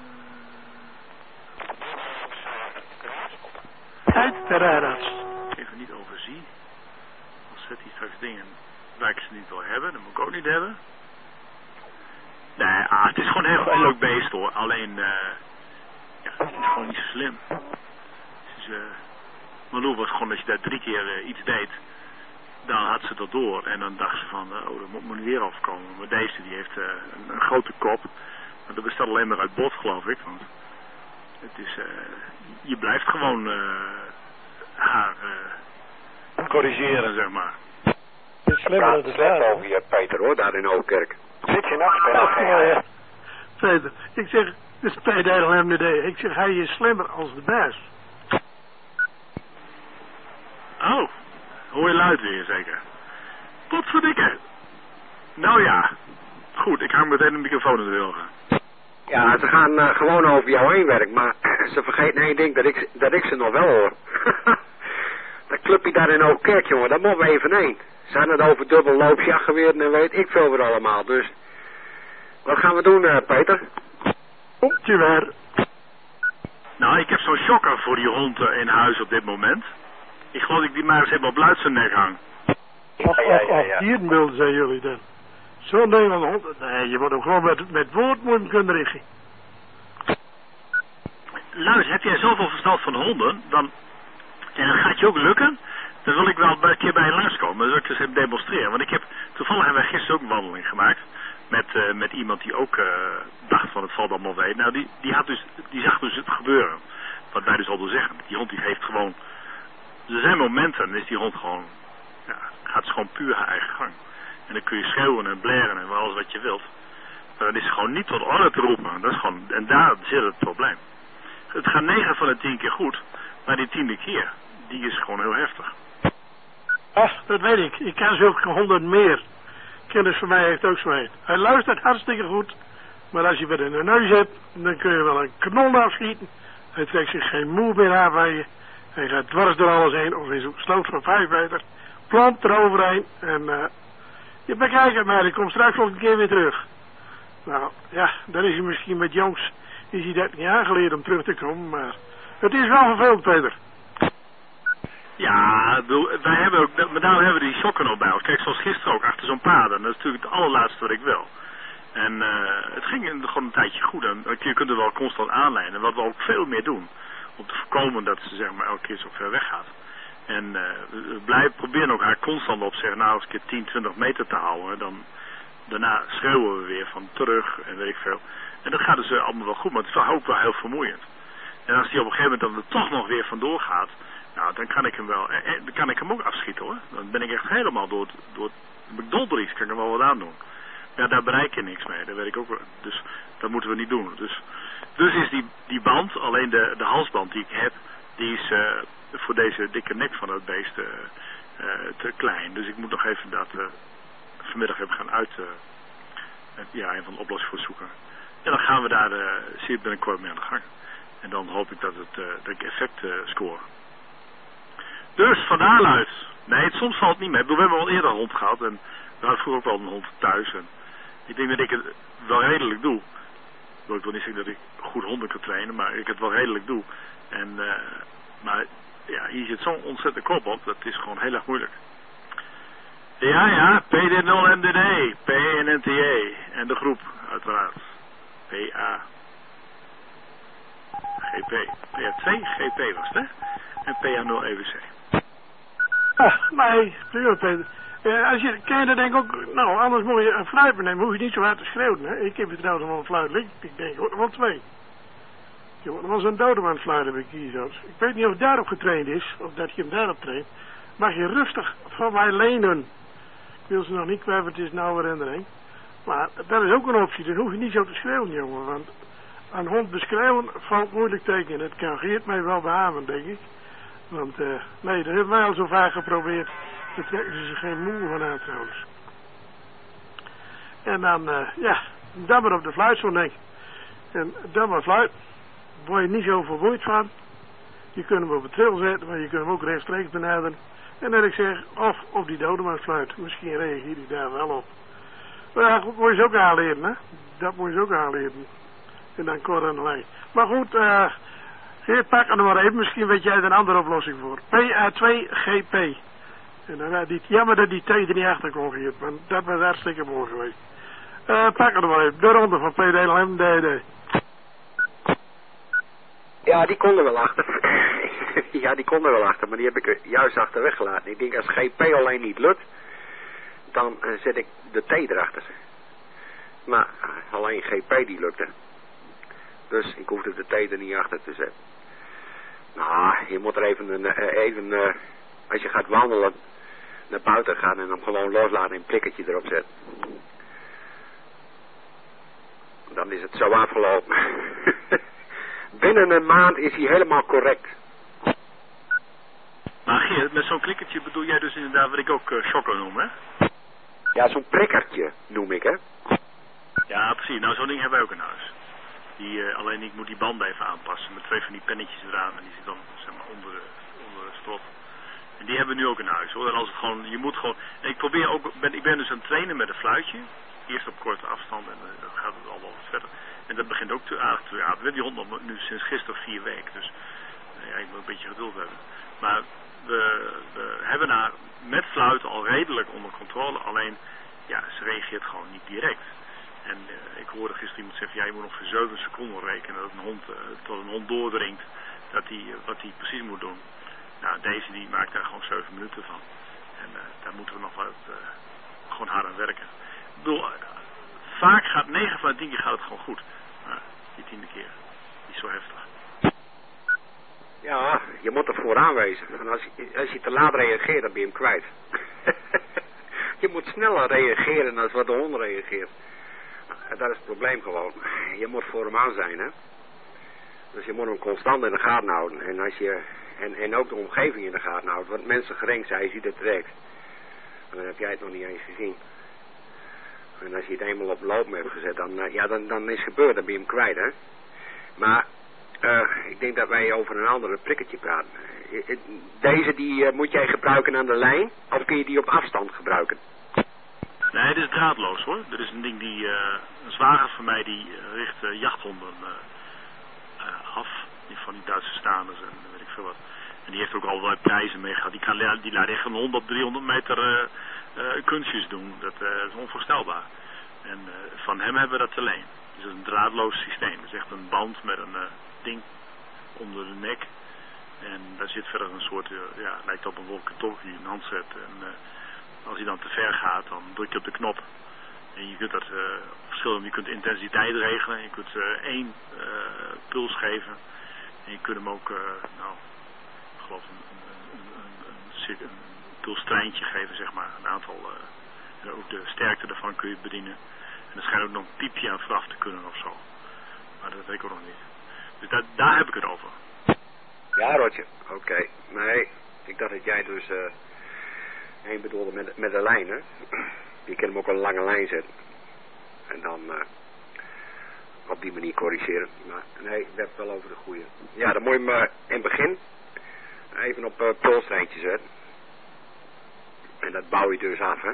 Uit de radarts. Even niet overzie. Als zet hij straks dingen waar ik ze niet wil hebben, dat moet ik ook niet hebben. Nee, het is gewoon een heel leuk beest hoor. Alleen, ja, het is gewoon niet zo slim. Dus, Malou was gewoon dat je daar 3 keer iets deed. Dan had ze dat door en dan dacht ze van, oh, dat moet me nu weer afkomen. Maar deze die heeft een grote kop. Maar dat bestaat alleen maar uit bot, geloof ik. Want het is, je blijft gewoon haar corrigeren, zeg maar. Het is slimmer dan de slep over je, Peter, hoor, daar in Oudkerk. Zit je nog bij ja. Peter, ik zeg, het is Peter MD. Ik zeg, hij is slimmer als de baas. Oh, hoor je luid weer zeker? Potverdikke. Nou ja, goed, ik hang meteen een microfoon in de wilgen. Ja, ze gaan gewoon over jou heen werken, maar ze vergeten één ding, dat ik ze nog wel hoor. Dat clubje daar in Oudkerk, jongen, daar moeten we even heen. Ze hadden het over dubbel loopjachtgeweer en weet ik veel weer allemaal, dus... Wat gaan we doen, Peter? Komt je weer. Nou, ik heb zo'n shocker voor die hond in huis op dit moment. Ik geloof dat ik die maar eens helemaal op luid zijn nek hang. Ja. Dierenbeelden zijn jullie dan. Zo'n ding van de hond. Nee, je moet hem gewoon met woord moeten kunnen richten. Luister, heb jij zoveel verstand van honden, dan... En dat gaat je ook lukken. Dan wil ik wel een keer bij je langskomen. Dan zal ik dus even demonstreren. Want toevallig hebben wij gisteren ook een wandeling gemaakt. Met iemand die ook dacht van het valt allemaal mee. Nou, die zag dus het gebeuren. Wat wij dus al doen zeggen. Die hond die heeft gewoon... Er zijn momenten, dan is die hond gewoon... Ja, gaat ze gewoon puur haar eigen gang. En dan kun je schreeuwen en blaren en alles wat je wilt. Maar dan is ze gewoon niet tot orde te roepen. Dat is gewoon, en daar zit het probleem. Het gaat 9 van de 10 keer goed. Maar die 10e keer, die is gewoon heel heftig. Ach, dat weet ik. Ik ken ze ook 100 meer. Kennis van mij heeft ook zo een. Hij luistert hartstikke goed. Maar als je wat in de neus hebt, dan kun je wel een kanon afschieten. Hij trekt zich geen moe meer aan bij je. Hij gaat dwars door alles heen, of in zo'n sloot van 5 meter. Plant eroverheen en je bekijkt het maar, die komt straks nog een keer weer terug. Nou, ja, dan is hij misschien met jongs, is hij dat niet aangeleerd om terug te komen, maar het is wel vervelend, Peter. Ja, wij hebben ook, met name hebben we die sokken nog bij ons. Kijk, zoals gisteren ook, achter zo'n paden. Dat is natuurlijk het allerlaatste wat ik wil. En het ging gewoon een tijdje goed. En je kunt er wel constant aanlijnen. Wat we ook veel meer doen. Om te voorkomen dat ze zeg maar elke keer zo ver weg gaat. En we proberen ook haar constant op zeg, nou, als een keer 10, 20 meter te houden. Dan daarna schreeuwen we weer van terug en weet ik veel. En dat gaat dus allemaal wel goed, maar het is ook wel heel vermoeiend. En als die op een gegeven moment dan er toch nog weer vandoor gaat, nou, dan kan ik hem ook afschieten hoor. Dan ben ik echt helemaal door McDonald's, kan ik er wel wat aan doen. Ja, daar bereik je niks mee, dat weet ik ook. Dus dat moeten we niet doen. Dus is die band, alleen de halsband die ik heb, die is voor deze dikke nek van het beest te klein. Dus ik moet nog even dat vanmiddag even gaan een van de oplossingen voor zoeken. En dan gaan we daar zeer binnenkort mee aan de gang. En dan hoop ik dat ik effect score. Dus vandaar uit. Nee, soms valt het niet mee. We hebben al eerder een hond gehad en we hadden vroeger ook wel een hond thuis. En ik denk dat ik het wel redelijk doe. Ik wil niet zeggen dat ik goed honden kan trainen, maar ik het wel redelijk doe. En, maar ja, hier zit zo'n ontzettende kop op, dat is gewoon heel erg moeilijk. Ja, PD0MDD, PNNTA en de groep, uiteraard. PA. GP. PA2, GP was het, hè? En PA0 EWC. Nee, prima, Peter. Kan je dan denk ik ook, nou, anders moet je een fluit nemen, hoef je niet zo hard te schreeuwen, hè? Ik heb hier trouwens wel een fluit liggen, ik denk, wel 2. Je wordt wel zo'n dodeman fluit heb ik hier zelfs. Ik weet niet of het daarop getraind is, of dat je hem daarop traint. Mag je rustig van mij lenen. Ik wil ze nog niet kwijt, het is nou weer herinnering. Maar dat is ook een optie, dan hoef je niet zo te schreeuwen, jongen. Want een hond beschreeuwen valt moeilijk tegen. Het kan Geert mij wel behamen, denk ik. Want, nee, dat hebben wij al zo vaak geprobeerd. Daar trekken ze zich geen moe van aan trouwens. En dan, dan maar op de fluit zo denk ik. En dan maar fluit. Daar word je niet zo vermoeid van. Je kunt hem op het tril zetten, maar je kunt hem ook rechtstreeks benaderen. En dat ik zeg, of op die dodemansfluit. Misschien reageer je daar wel op. Maar ja, dat moet je ze ook aanleren, hè. Dat moet je ze ook aanleren. En dan kort aan de lijn. Maar goed, Geert, pak er nog maar even. Misschien weet jij er een andere oplossing voor. PA2GP. En dan jammer dat die T er niet achter kon, Geert. Want dat was hartstikke mooi geweest. Pak er nog maar even. De ronde van PD1MDD. Ja, die kon er wel achter. Ja, die kon er wel achter, maar die heb ik er juist achter weggelaten. Ik denk, als GP alleen niet lukt, dan zet ik de T erachter. Maar alleen GP die lukte. Dus ik hoefde de T er niet achter te zetten. Nou, je moet er even als je gaat wandelen, naar buiten gaan en hem gewoon loslaten en een prikkertje erop zetten. Dan is het zo afgelopen. Binnen een maand is hij helemaal correct. Maar Geert, met zo'n klikkertje bedoel jij dus inderdaad wat ik ook shocker noem, hè? Ja, zo'n prikkertje noem ik, hè? Ja, precies. Nou, zo'n ding hebben wij ook in huis. Alleen ik moet die banden even aanpassen met 2 van die pennetjes eraan en die zit dan zeg maar onder de strot. En die hebben we nu ook in huis, hoor. En als het gewoon, je moet gewoon. En ik probeer ook, ik ben dus aan het trainen met een fluitje. Eerst op korte afstand en dan gaat het allemaal wat verder. En dat begint ook aardig te aardig. We hebben die hond nog nu sinds gisteren 4 weken, dus ja, ik moet een beetje geduld hebben. Maar we hebben haar met fluiten al redelijk onder controle, alleen ja, ze reageert gewoon niet direct. En ik hoorde gisteren iemand zeggen, ja, je moet nog voor 7 seconden rekenen dat een hond, tot een hond doordringt wat hij precies moet doen. Nou, deze die maakt daar gewoon 7 minuten van. En daar moeten we nog wat gewoon hard aan werken. Ik bedoel, vaak gaat 9 van de 10 keer gaat het gewoon goed. Maar die 10e keer, die is zo heftig. Ja, je moet er vooraan wezen. En als je te laat reageert, dan ben je hem kwijt. Je moet sneller reageren dan wat de hond reageert. Dat is het probleem gewoon. Je moet voor hem aan zijn, hè. Dus je moet hem constant in de gaten houden. En als je en ook de omgeving in de gaten houdt. Want mensen gering zijn, je ziet het direct. En dan heb jij het nog niet eens gezien. En als je het eenmaal op lopen hebt gezet, dan is het gebeurd, dan ben je hem kwijt, hè. Maar Ik denk dat wij over een andere prikkertje praten. Deze die moet jij gebruiken aan de lijn, of kun je die op afstand gebruiken? Nee, dit is draadloos hoor. Er is een ding die, een zwager van mij die richt jachthonden af. Die van die Duitse staanders en weet ik veel wat. En die heeft ook allerlei prijzen mee gehad. Die laat echt een hond op 300 meter kunstjes doen. Dat is onvoorstelbaar. En van hem hebben we dat alleen. Dus het is een draadloos systeem. Het is echt een band met een ding onder de nek. En daar zit verder een soort, lijkt op een walkie-talkie die je in de hand zet. En als hij dan te ver gaat, dan druk je op de knop. En je kunt dat verschillende, je kunt de intensiteit regelen. Je kunt 1 puls geven. En je kunt hem ook, ik geloof een pulstreintje geven, zeg maar. Een aantal, en ook de sterkte daarvan kun je bedienen. En er schijnt ook nog een piepje aan vooraf te kunnen of zo. Maar dat weet ik ook nog niet. Dus daar heb ik het over. Ja, Roger. Oké. Nee, ik dacht dat jij dus heen bedoelde met de lijn, hè. Je kan hem ook een lange lijn zetten. En dan op die manier corrigeren. Maar nee, ik heb het wel over de goede. Ja, dan moet je hem in het begin even op pulslijntje zetten. En dat bouw je dus af, hè.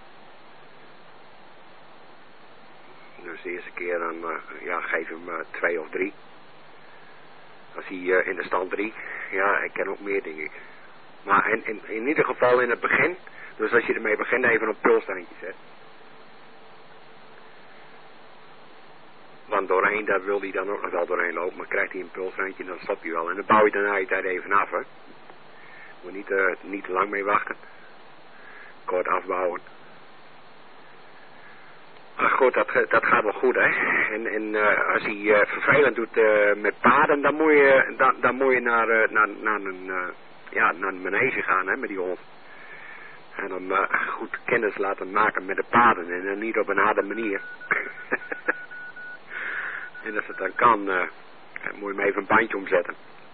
Dus de eerste keer dan geef hem 2 of 3. Als hij in de stand 3, ja, ik ken ook meer, denk ik. Maar in ieder geval in het begin, dus als je ermee begint, even op pulslijntje zet. Want doorheen, daar wil hij dan ook nog wel doorheen lopen, maar krijgt hij een pulslijntje, dan stopt hij wel. En dan bouw je daarna je tijd even af, hè. Moet niet te lang mee wachten. Kort afbouwen. Maar goed, dat gaat wel goed, hè. En als hij vervelend doet met paarden, dan moet je naar een manege gaan, hè, met die hond. En dan goed kennis laten maken met de paarden en dan niet op een harde manier. En als het dan kan, moet je hem even een bandje omzetten.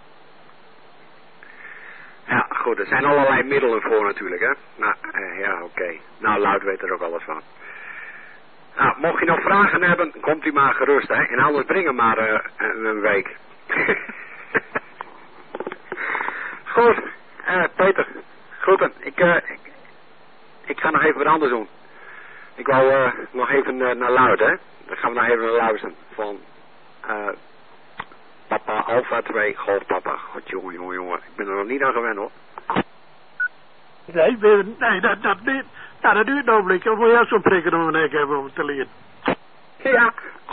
Ja, goed, er zijn allerlei middelen voor natuurlijk, hè. Nou, oké. Nou, Luid weet er ook alles van. Nou, mocht je nog vragen hebben, komt u maar gerust, hè. En anders breng hem maar een week. Goed, Peter, groeten. Ik ga nog even wat anders doen. Ik wou nog even naar Luid, hè. Dan gaan we nog even naar luisteren. Van Papa Alpha 2 Golf Papa. God, jongen. Ik ben er nog niet aan gewend, hoor. Nee, dat niet. Nou, dat duurt nog een blik. Of wil jij zo'n prikker om mijn nek hebben om te leren? Ja.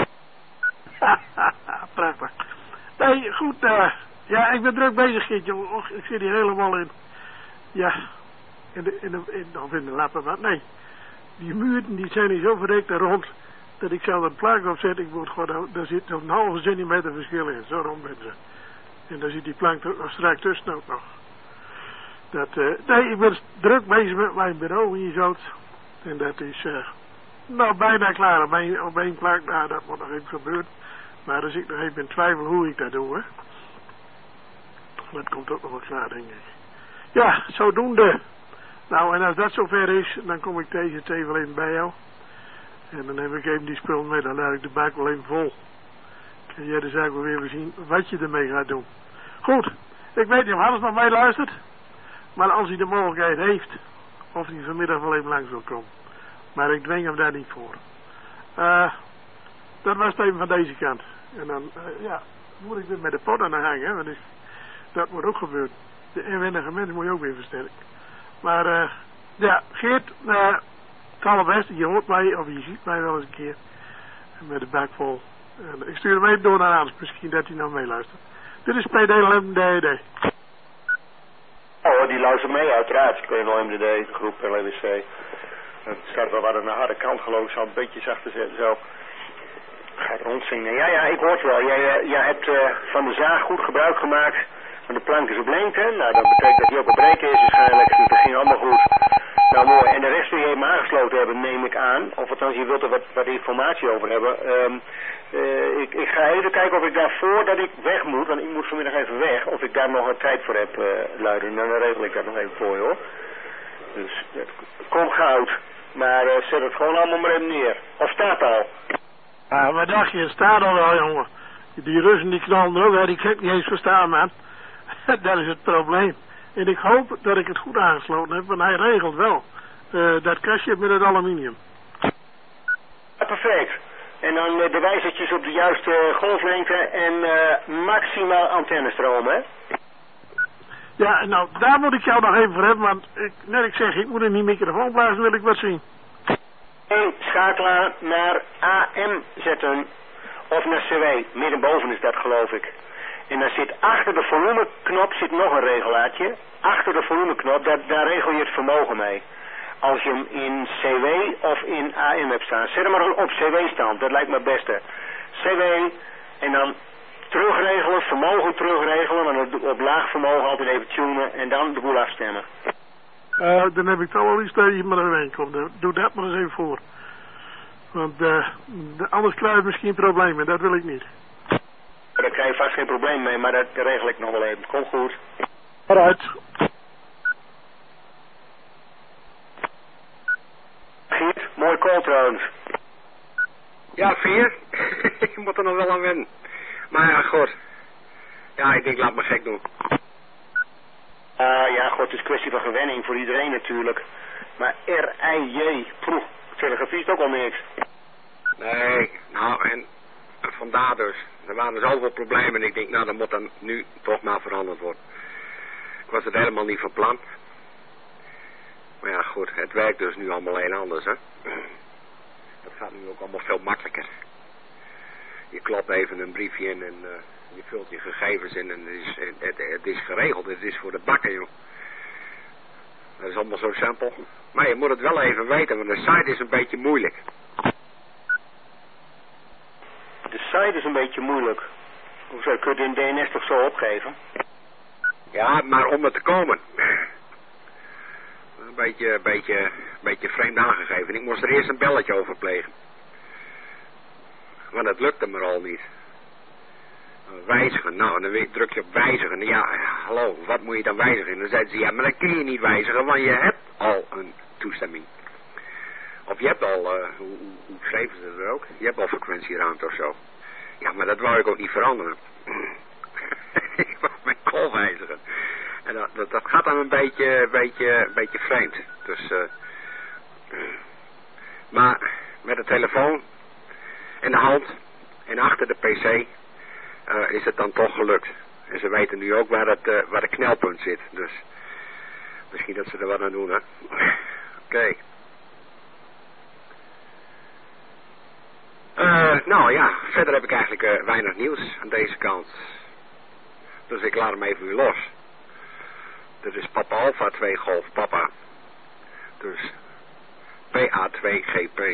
Prachtig. Nee, goed. Ja, ik ben druk bezig, kindje. Och, ik zit hier helemaal in. Ja. In de lappen. Maar nee. Die muren die zijn hier zo verrekt en rond. Dat ik zelf een plank opzet. Ik moet gewoon. Daar zit nog een halve centimeter verschil in. Zo rond met ze. En daar zit die plank er nog strak tussen ook nog. Nee, ik ben druk bezig met mijn bureau hier zo. En dat is bijna klaar. Op één plank, nou, dat moet nog even gebeuren. Maar als ik nog even in twijfel hoe ik dat doe, hè. Dat komt ook nog wel klaar, denk ik. Ja, zodoende. Nou, en als dat zover is, dan kom ik deze thee wel even bij jou. En dan heb ik even die spul mee, dan laat ik de bak wel even vol. En jij dus eigenlijk wel weer zien wat je ermee gaat doen. Goed, ik weet niet of Hans nog mee luistert. Maar als hij de mogelijkheid heeft, of hij vanmiddag wel even langs wil komen. Maar ik dwing hem daar niet voor. Dat was het even van deze kant. En dan, moet ik weer met de pot aan de gang, hè. Want dat wordt ook gebeurd. De inwendige mens moet je ook weer versterken. Maar, Geert, het allerbeste. Je hoort mij, of je ziet mij wel eens een keer. Met de bak vol. En ik stuur hem even door naar Hans. Misschien dat hij nou meeluistert. Dit is PD11DD. Oh, die luistert mee, uiteraard. Ik ben wel MDD, groep LWC. Het staat wel wat aan de harde kant, geloof ik. Ik zal een beetje zachter zetten zo. Gaat rondzingen. Ja, ik hoor het wel. Jij hebt van de zaag goed gebruik gemaakt. Van de plank is op lengte. Nou, dat betekent dat die ook op breken is waarschijnlijk. Dus dat ging allemaal goed. Nou, mooi. En de rest die je hem aangesloten hebben, neem ik aan. Of althans, je wilt er wat informatie over hebben. Ik ga even kijken of ik daarvoor dat ik weg moet. Want ik moet vanmiddag even weg. Of ik daar nog een tijd voor heb, Luiden. Dan regel ik dat nog even voor je, hoor. Dus, kom goud. Maar zet het gewoon allemaal maar even neer. Of staat al? Wat dacht je? Het staat al wel, jongen. Die Russen die knallen er ook uit. Ik heb het niet eens verstaan, man. Dat is het probleem. En ik hoop dat ik het goed aangesloten heb, want hij regelt wel. Dat kastje met het aluminium. Ja, perfect. En dan de wijzertjes op de juiste golflengte en maximaal antennestroom, hè? Ja, nou, daar moet ik jou nog even voor hebben, want net ik zeg, ik moet in die microfoon blazen, wil ik wat zien. En schakelaar naar AM zetten, of naar CW, middenboven is dat geloof ik. En dan zit achter de volumeknop zit nog een regelaartje. Achter de volumeknop, daar regel je het vermogen mee. Als je hem in CW of in AM hebt staan. Zet hem maar op CW stand, dat lijkt me het beste. CW en dan terugregelen, vermogen terugregelen. Maar op laag vermogen altijd even tunen en dan de boel afstemmen. Dan heb ik toch wel iets tegen je maar een winkel. Doe dat maar eens even voor. Want anders krijg je misschien problemen, dat wil ik niet. Daar krijg je vast geen probleem mee, maar dat regel ik nog wel even. Komt goed. Alright. Giet, mooi call trouwens. Ja, 4. Ik moet er nog wel aan wennen. Maar ja, goed. Ja, ik denk, laat me gek doen. Ja, goed, het is een kwestie van gewenning voor iedereen natuurlijk. Maar R-I-J, proef, telegrafie is ook al niks. Nee, nou, en vandaar dus. Er waren zoveel problemen en ik denk, nou, dat moet dan nu toch maar veranderd worden. Ik was het helemaal niet van plan. Maar ja, goed, het werkt dus nu allemaal heel anders, hè. Dat gaat nu ook allemaal veel makkelijker. Je klopt even een briefje in en je vult je gegevens in en het is geregeld. Het is voor de bakken, joh. Dat is allemaal zo simpel. Maar je moet het wel even weten, want de site is een beetje moeilijk. De site is een beetje moeilijk. Hoezo, kun je in DNS toch zo opgeven? Ja, maar om er te komen. Een beetje vreemd aangegeven. Ik moest er eerst een belletje over plegen. Maar dat lukte me al niet. Wijzigen, nou, dan druk je op wijzigen. Ja, hallo, wat moet je dan wijzigen? Dan zeiden ze, ja, maar dat kun je niet wijzigen, want je hebt al een toestemming. Of je hebt al, hoe schreven ze er ook? Je hebt al frequentieruimte of zo. Ja, maar dat wou ik ook niet veranderen. Ik wou mijn call wijzigen. En dat gaat dan een beetje vreemd. Dus, maar met de telefoon in de hand en achter de pc is het dan toch gelukt. En ze weten nu ook waar het knelpunt zit. Dus misschien dat ze er wat aan doen, hè. Oké. Nou ja, verder heb ik eigenlijk weinig nieuws aan deze kant. Dus ik laat hem even weer los. Dit is Papa Alpha 2 Golf Papa. Dus PA2GP.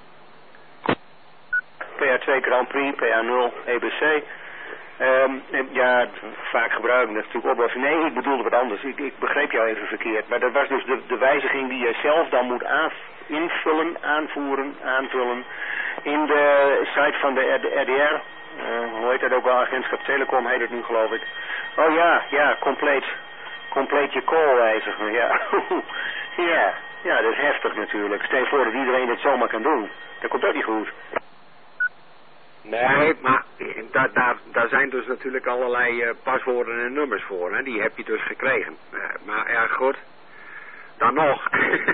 PA2 Grand Prix, PA0 EBC. Ja, vaak gebruiken, dat is natuurlijk oplossing. Nee, ik bedoelde wat anders. Ik begreep jou even verkeerd. Maar dat was dus de wijziging die je zelf dan moet invullen, aanvullen. In de site van de RDR. Hoe heet dat ook wel? Agentschap Telecom heet het nu, geloof ik. Oh ja, compleet je call wijzigen, ja. Ja, dat is heftig natuurlijk. Stel je voor dat iedereen dit zomaar kan doen. Dat komt ook niet goed. Nee, maar daar zijn dus natuurlijk allerlei paswoorden en nummers voor. Hè? Die heb je dus gekregen. Maar ja, goed. Dan nog.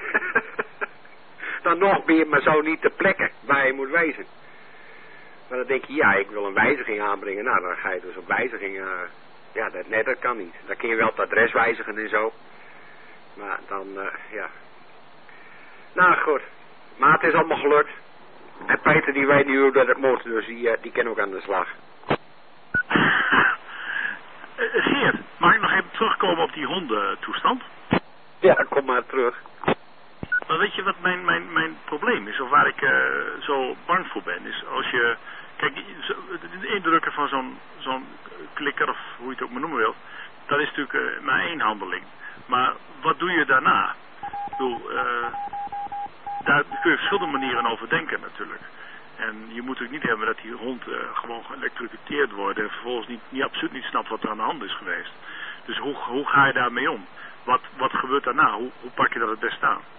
Dan nog ben je maar zo niet ter plekke waar je moet wezen. Maar dan denk je, ja, ik wil een wijziging aanbrengen. Nou, dan ga je dus op wijziging. Ja, dat kan niet. Dan kun je wel het adres wijzigen en zo. Maar dan, ja. Nou, goed. Maar het is allemaal gelukt. En Peter die weet nu hoe dat het moet, dus die kan ook aan de slag. Geert, mag ik nog even terugkomen op die hondentoestand? Ja, kom maar terug. Maar weet je wat mijn probleem is, of waar ik zo bang voor ben, is als je... Kijk, de indrukken van zo'n klikker, of hoe je het ook maar noemen wilt, dat is natuurlijk maar één handeling. Maar wat doe je daarna? Ik bedoel, daar kun je verschillende manieren over denken natuurlijk. En je moet natuurlijk niet hebben dat die hond gewoon geëlektrocuteerd wordt en vervolgens absoluut niet snapt wat er aan de hand is geweest. Dus hoe ga je daarmee om? Wat gebeurt daarna? Hoe pak je dat het best aan?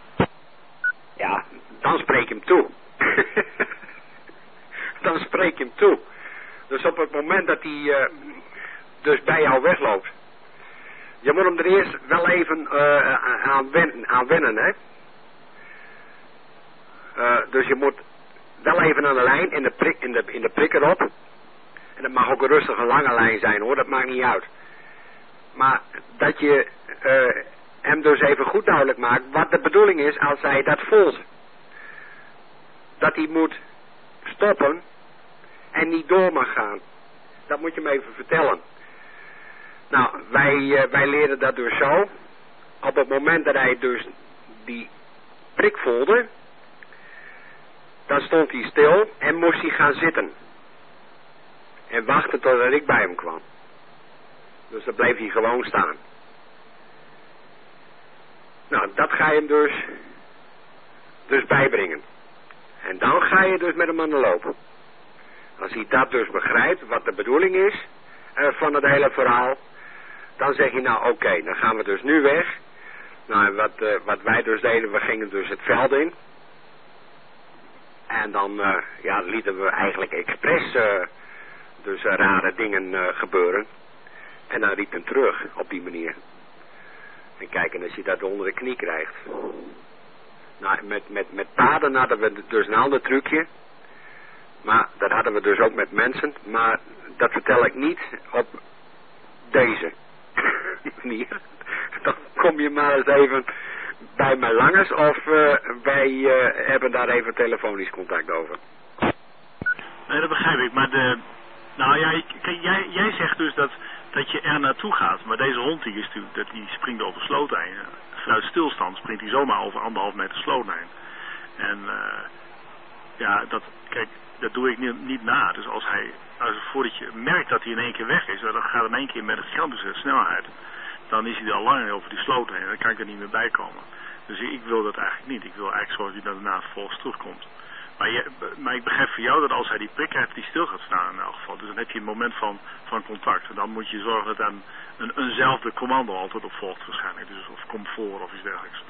Ja, dan spreek je hem toe. Dan spreek je hem toe. Dus op het moment dat hij dus bij jou wegloopt. Je moet hem er eerst wel even aan wennen, hè. Dus je moet wel even aan de lijn in de prik erop. En dat mag ook een rustige lange lijn zijn hoor, dat maakt niet uit. Maar dat je hem dus even goed duidelijk maakt wat de bedoeling is als hij dat voelt. Dat hij moet stoppen en niet door mag gaan. Dat moet je hem even vertellen. Nou, wij leren dat dus zo. Op het moment dat hij dus die prik voelde, dan stond hij stil en moest hij gaan zitten. En wachten totdat ik bij hem kwam. Dus dan bleef hij gewoon staan. Nou, dat ga je hem dus bijbrengen. En dan ga je dus met hem aan de loop. Als hij dat dus begrijpt, wat de bedoeling is van het hele verhaal, dan zeg je nou oké, dan gaan we dus nu weg. Nou, wat wij dus deden, we gingen dus het veld in. En dan lieten we eigenlijk expres dus rare dingen gebeuren. En dan riep hem terug op die manier. En kijken als je dat onder de knie krijgt. Nou, met paarden hadden we dus een ander trucje. Maar dat hadden we dus ook met mensen. Maar dat vertel ik niet op deze manier. Dan kom je maar eens even bij mij langs. Of wij hebben daar even telefonisch contact over. Nee, dat begrijp ik. Maar jij zegt dus dat je er naartoe gaat. Maar deze hond die springt over slootlijn. Vanuit stilstand springt hij zomaar over 1,5 meter slootlijn. En dat doe ik niet na. Dus voordat je merkt dat hij in één keer weg is, dan gaat in één keer met een gigantische snelheid. Dan is hij er al lang over die sloot heen. Dan kan ik er niet meer bij komen. Dus ik wil dat eigenlijk niet. Ik wil eigenlijk zorgen dat hij daarna vervolgens terugkomt. Maar ik begrijp voor jou dat als hij die prik heeft, die stil gaat staan in elk geval. Dus dan heb je een moment van contact. En dan moet je zorgen dat dan eenzelfde commando altijd op volgt waarschijnlijk. Dus of kom voor of iets dergelijks.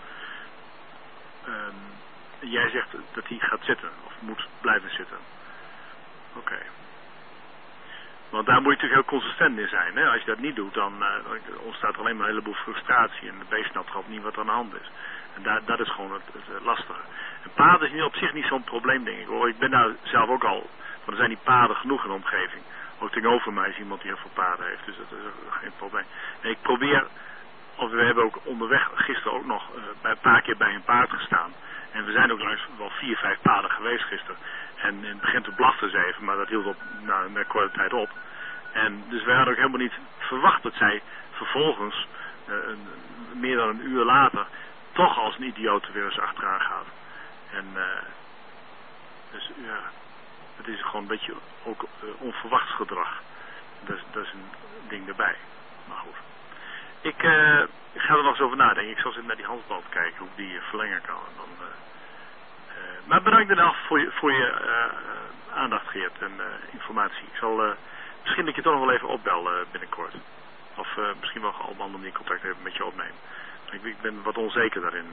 Jij zegt dat hij gaat zitten. Of moet blijven zitten. Oké. Want daar moet je natuurlijk heel consistent in zijn. Hè? Als je dat niet doet, dan ontstaat er alleen maar een heleboel frustratie. En de beest snapt gewoon niet wat er aan de hand is. En dat is gewoon het lastige. En paarden is op zich niet zo'n probleem, denk ik. Hoor. Ik ben daar zelf ook al. Want er zijn die paarden genoeg in de omgeving. Ook tegenover mij is iemand die heel veel paarden heeft. Dus dat is geen probleem. En ik probeer, we hebben ook onderweg gisteren ook nog een paar keer bij een paard gestaan. En we zijn ook langs wel 4, 5 paarden geweest gisteren. En in het begin te blaffen ze even, maar dat hield op na een korte tijd op. En dus wij hadden ook helemaal niet verwacht dat zij vervolgens, meer dan een uur later, toch als een idioot weer eens achteraan gaat. En dus ja, het is gewoon een beetje ook onverwachts gedrag. Dat is een ding erbij. Maar goed. Ik ga er nog eens over nadenken. Ik zal eens naar die handbal kijken hoe ik die verlengen kan. En dan, maar bedankt dan voor je aandacht, Geert, en informatie. Ik zal misschien dat je toch nog wel even opbellen binnenkort. Of misschien wel op andere manier contact hebben met je opnemen. Ik ben wat onzeker daarin.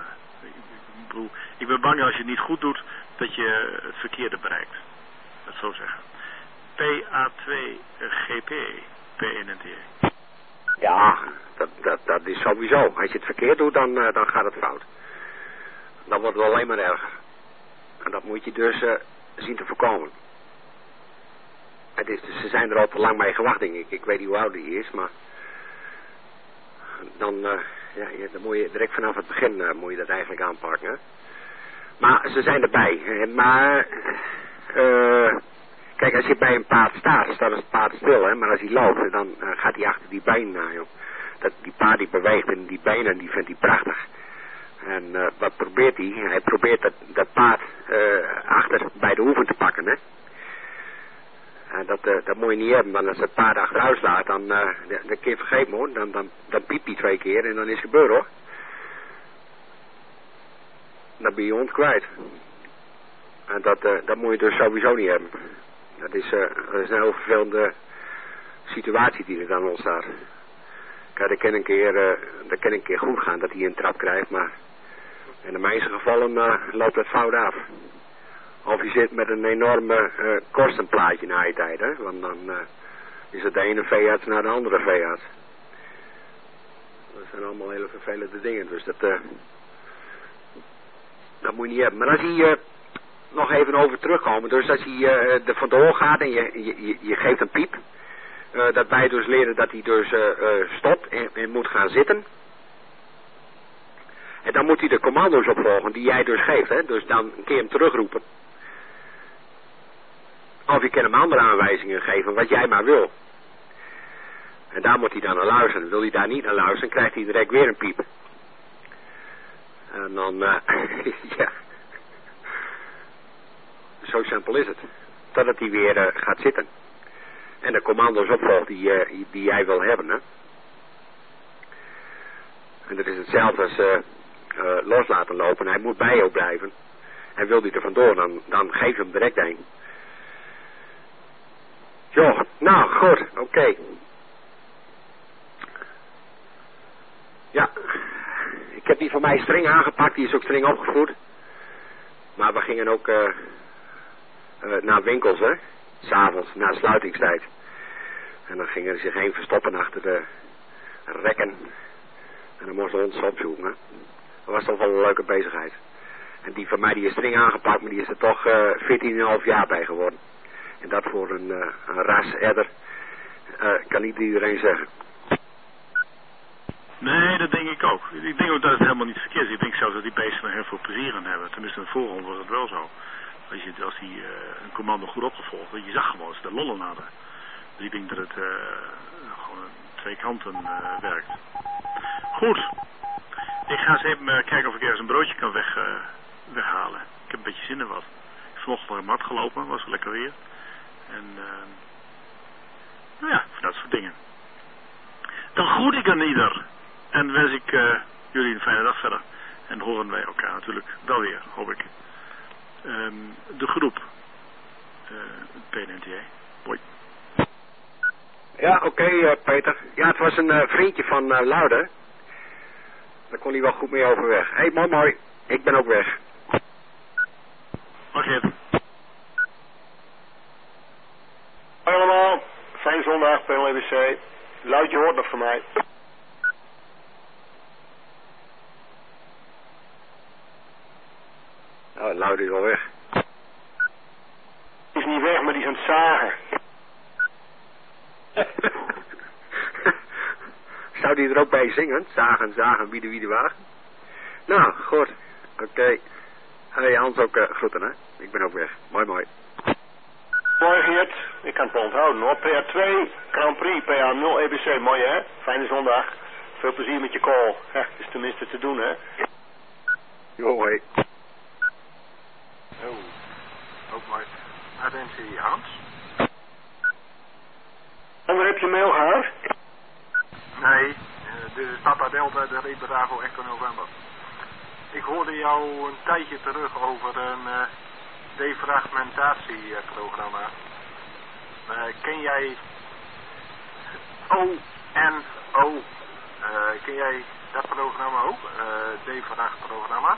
Ik ben bang dat als je het niet goed doet, dat je het verkeerde bereikt. Dat zo zeggen. PA2GP, PNNT. Ja, dat is sowieso. Als je het verkeerd doet, dan gaat het fout. Dan wordt het alleen maar erger. En dat moet je dus zien te voorkomen. Ze zijn er al te lang mee gewacht, denk ik. Ik weet niet hoe oud die is, maar dan moet je direct vanaf het begin moet je dat eigenlijk aanpakken. Hè? Maar ze zijn erbij. Maar kijk, als je bij een paard staat het paard stil, hè? Maar als hij loopt, dan gaat hij achter die been na, joh. Die paard die beweegt en die benen, die vindt hij prachtig. En wat probeert hij? Hij probeert dat paard achter bij de hoeven te pakken, hè. En dat moet je niet hebben, want als het paard achteruit slaat, dan kun je vergeten, hoor. Dan piept hij 2 keer en dan is het gebeurd, hoor. Dan ben je hond kwijt. En dat moet je dus sowieso niet hebben. Dat is een heel vervelende situatie die er dan ontstaat. Kijk, dat kan een keer goed gaan dat hij een trap krijgt, maar in de meeste gevallen loopt het fout af. Of je zit met een enorme kostenplaatje na je tijd, hè. Want dan is het de ene veearts naar de andere veearts. Dat zijn allemaal hele vervelende dingen. Dus dat moet je niet hebben. Maar als hij nog even over terugkomen. Dus als hij er vandoor gaat en je geeft een piep. Dat wij dus leren dat hij dus stopt en moet gaan zitten. En dan moet hij de commando's opvolgen die jij dus geeft. Hè? Dus dan kun je hem terugroepen. Of je kan hem andere aanwijzingen geven, wat jij maar wil. En daar moet hij dan naar luisteren. Wil hij daar niet naar luisteren, krijgt hij direct weer een piep. En dan, ja. Zo simpel is het. Totdat hij weer gaat zitten. En de commando's opvolgt die jij wil hebben, hè. En dat is hetzelfde als los laten lopen. Hij moet bij jou blijven. En wil hij er vandoor, dan geef hem direct een. Jo, nou goed, oké. Ja, ik heb die van mij streng aangepakt, die is ook streng opgevoed. Maar we gingen ook naar winkels, hè. 's Avonds, na sluitingstijd. En dan gingen ze zich heen verstoppen achter de rekken. En dan moesten we ons opzoeken, hè. Dat was toch wel een leuke bezigheid. En die van mij die is streng aangepakt, maar die is er toch 14,5 jaar bij geworden. En dat voor een ras-edder kan niet iedereen zeggen. Nee, dat denk ik ook. Ik denk ook dat het helemaal niet verkeerd is. Ik denk zelfs dat die beesten er heel veel plezier in hebben. Tenminste in het voorgrond was het wel zo. Als die een commando goed opgevolgd had, je zag gewoon dat ze de lollen hadden. Dus ik denk dat het gewoon twee kanten werkt. Goed. Ik ga eens even kijken of ik ergens een broodje kan weghalen. Ik heb een beetje zin in wat. Ik heb vanochtend naar een mat gelopen, was lekker weer. En nou ja, voor dat soort dingen. Dan groet ik aan ieder. En wens ik jullie een fijne dag verder. En horen wij elkaar natuurlijk wel weer, hoop ik. De groep PNNTA. Hoi. Ja, oké, Peter. Ja, het was een vriendje van Luiden. Daar kon hij wel goed mee overweg. Hé, mooi. Ik ben ook weg. Oké. Hoi allemaal. Fijne zondag, PNLWC. Luidje hoort nog van mij. Nou, Luiden is al weg. Die is niet weg, maar die is aan het zagen. Zou die er ook bij zingen? Zagen, wie de wagen? Nou, goed. Oké. Hey, Hans ook groeten, hè. Ik ben ook weg. Mooi. Mooi, Geert. Ik kan het wel onthouden, hoor. PA2, Grand Prix, PA0, EBC. Mooi, hè? Fijne zondag. Veel plezier met je call. Het is tenminste te doen, hè. Jo, hé. Oh, ook maar attentie, Hans. En heb je mail gehad? Nee, dit is Papa Delta, de Reed Bravo Echo November. Ik hoorde jou een tijdje terug over een defragmentatieprogramma. Ken jij ONO? Ken jij dat programma ook? Defrag-programma?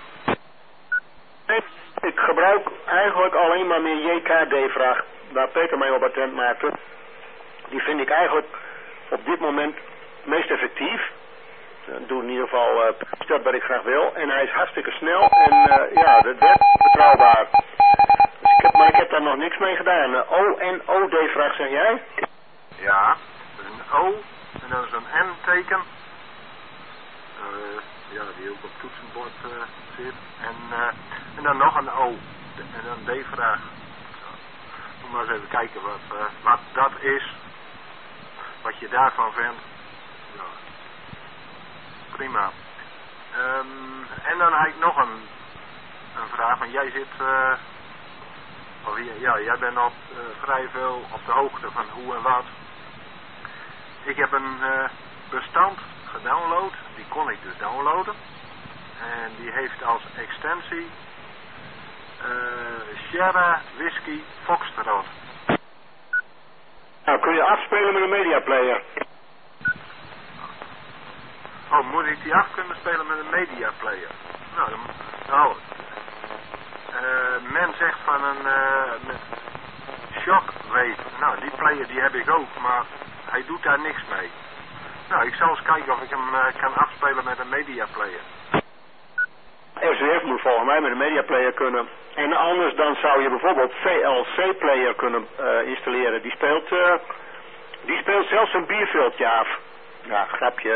Ik gebruik eigenlijk alleen maar meer JK-defrag, waar Peter mij op attent maakte. Die vind ik eigenlijk op dit moment meest effectief. Doe in ieder geval dat wat ik graag wil. En hij is hartstikke snel en ja, dat werkt betrouwbaar. Dus maar ik heb daar nog niks mee gedaan. ONO-defrag zeg jij? Ja, dat is een O en dan is een N-teken. Ja, die ook op het toetsenbord zit. En dan nog een O. En dan D-vraag. Moet maar eens even kijken wat dat is. Wat je daarvan vindt. Ja. Prima. En dan heb ik nog een vraag. Want jij zit... jij bent al vrij veel op de hoogte van hoe en wat. Ik heb een bestand gedownload. Die kon ik dus downloaden. En die heeft als extensie Sierra Whiskey Foxtrot. Nou, kun je afspelen met een mediaplayer? Oh, moet ik die af kunnen spelen met een mediaplayer? Nou, men zegt van een doet daar niks mee. Nou, ik zal eens kijken of ik hem kan afspelen met een mediaplayer. SWF moet volgens mij met een mediaplayer kunnen. En anders dan zou je bijvoorbeeld VLC-player kunnen installeren. Die speelt zelfs een bierveldje af. Ja, grapje.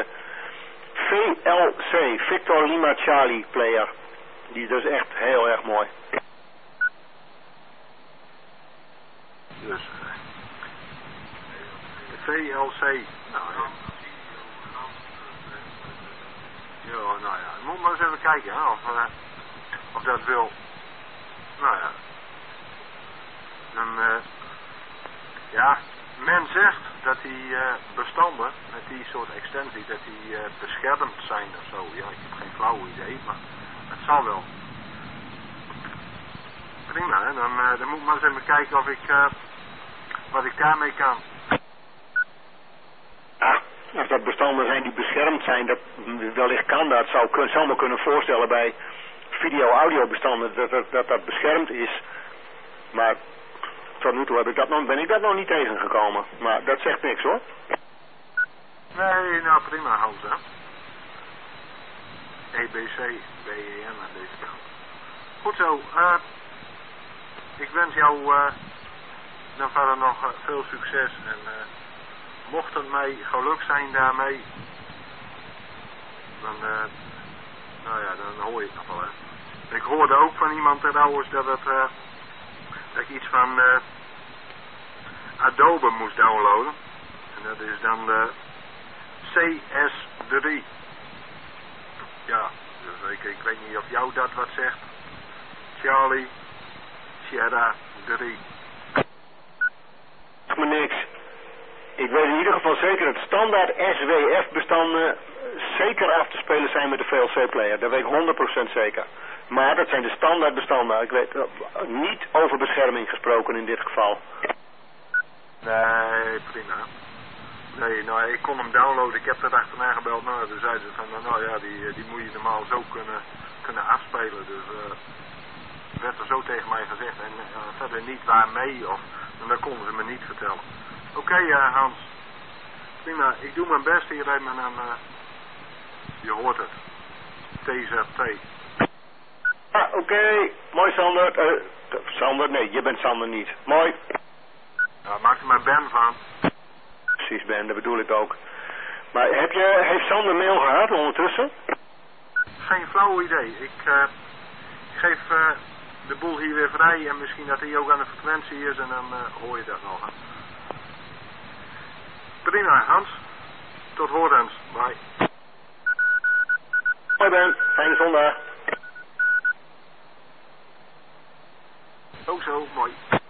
VLC, Victor Lima Charlie player. Die is dus echt heel erg mooi. Dus de VLC. Nou ja. Ja, nou ja. Ik moet maar eens even kijken hè, of dat wil. Nou ja. Dan, ja, men zegt dat die bestanden met die soort extensie, dat die beschermd zijn of zo. Ja, ik heb geen flauw idee, maar het zal wel. Prima, hè? Dan moet ik maar eens even kijken of ik, wat ik daarmee kan. Als dat bestanden zijn die beschermd zijn, dat wellicht kan dat. Zou me kunnen voorstellen bij video-audio bestanden dat beschermd is. Maar tot nu toe ben ik dat nog niet tegengekomen. Maar dat zegt niks hoor. Nee, nou prima Hans hè. EBC, BEN aan deze kant. Goed zo, ik wens jou dan verder nog veel succes en mocht het mij geluk zijn daarmee, dan, nou ja, dan hoor je het nog wel hè. Ik hoorde ook van iemand trouwens dat ik iets van Adobe moest downloaden. En dat is dan de CS3. Ja, dus ik weet niet of jou dat wat zegt. Charlie, Sierra 3. Zeg maar niks. Ik weet in ieder geval zeker dat standaard SWF bestanden zeker af te spelen zijn met de VLC player. Dat weet ik 100% zeker. Maar dat zijn de standaard bestanden. Ik weet niet over bescherming gesproken in dit geval. Nee, prima. Nee, nou ik kon hem downloaden. Ik heb er achterna gebeld. Nou, toen zeiden ze van, nou ja, die moet je normaal zo kunnen afspelen. Dus werd er zo tegen mij gezegd. En verder niet waarmee of, en dat konden ze me niet vertellen. Oké, Hans. Prima. Ik doe mijn best hier en dan, je hoort het. TZT. Oké. Mooi Sander. Sander, nee, je bent Sander niet. Mooi. Nou, maak er maar Ben van. Precies Ben, dat bedoel ik ook. Maar heeft Sander mail gehad ondertussen? Geen flauw idee. Ik geef de boel hier weer vrij en misschien dat hij ook aan de frequentie is en dan hoor je dat nog. Hè. Prima, Hans. Tot horens. Bye. Hoi Ben, fijne zondag. Ook zo, mooi.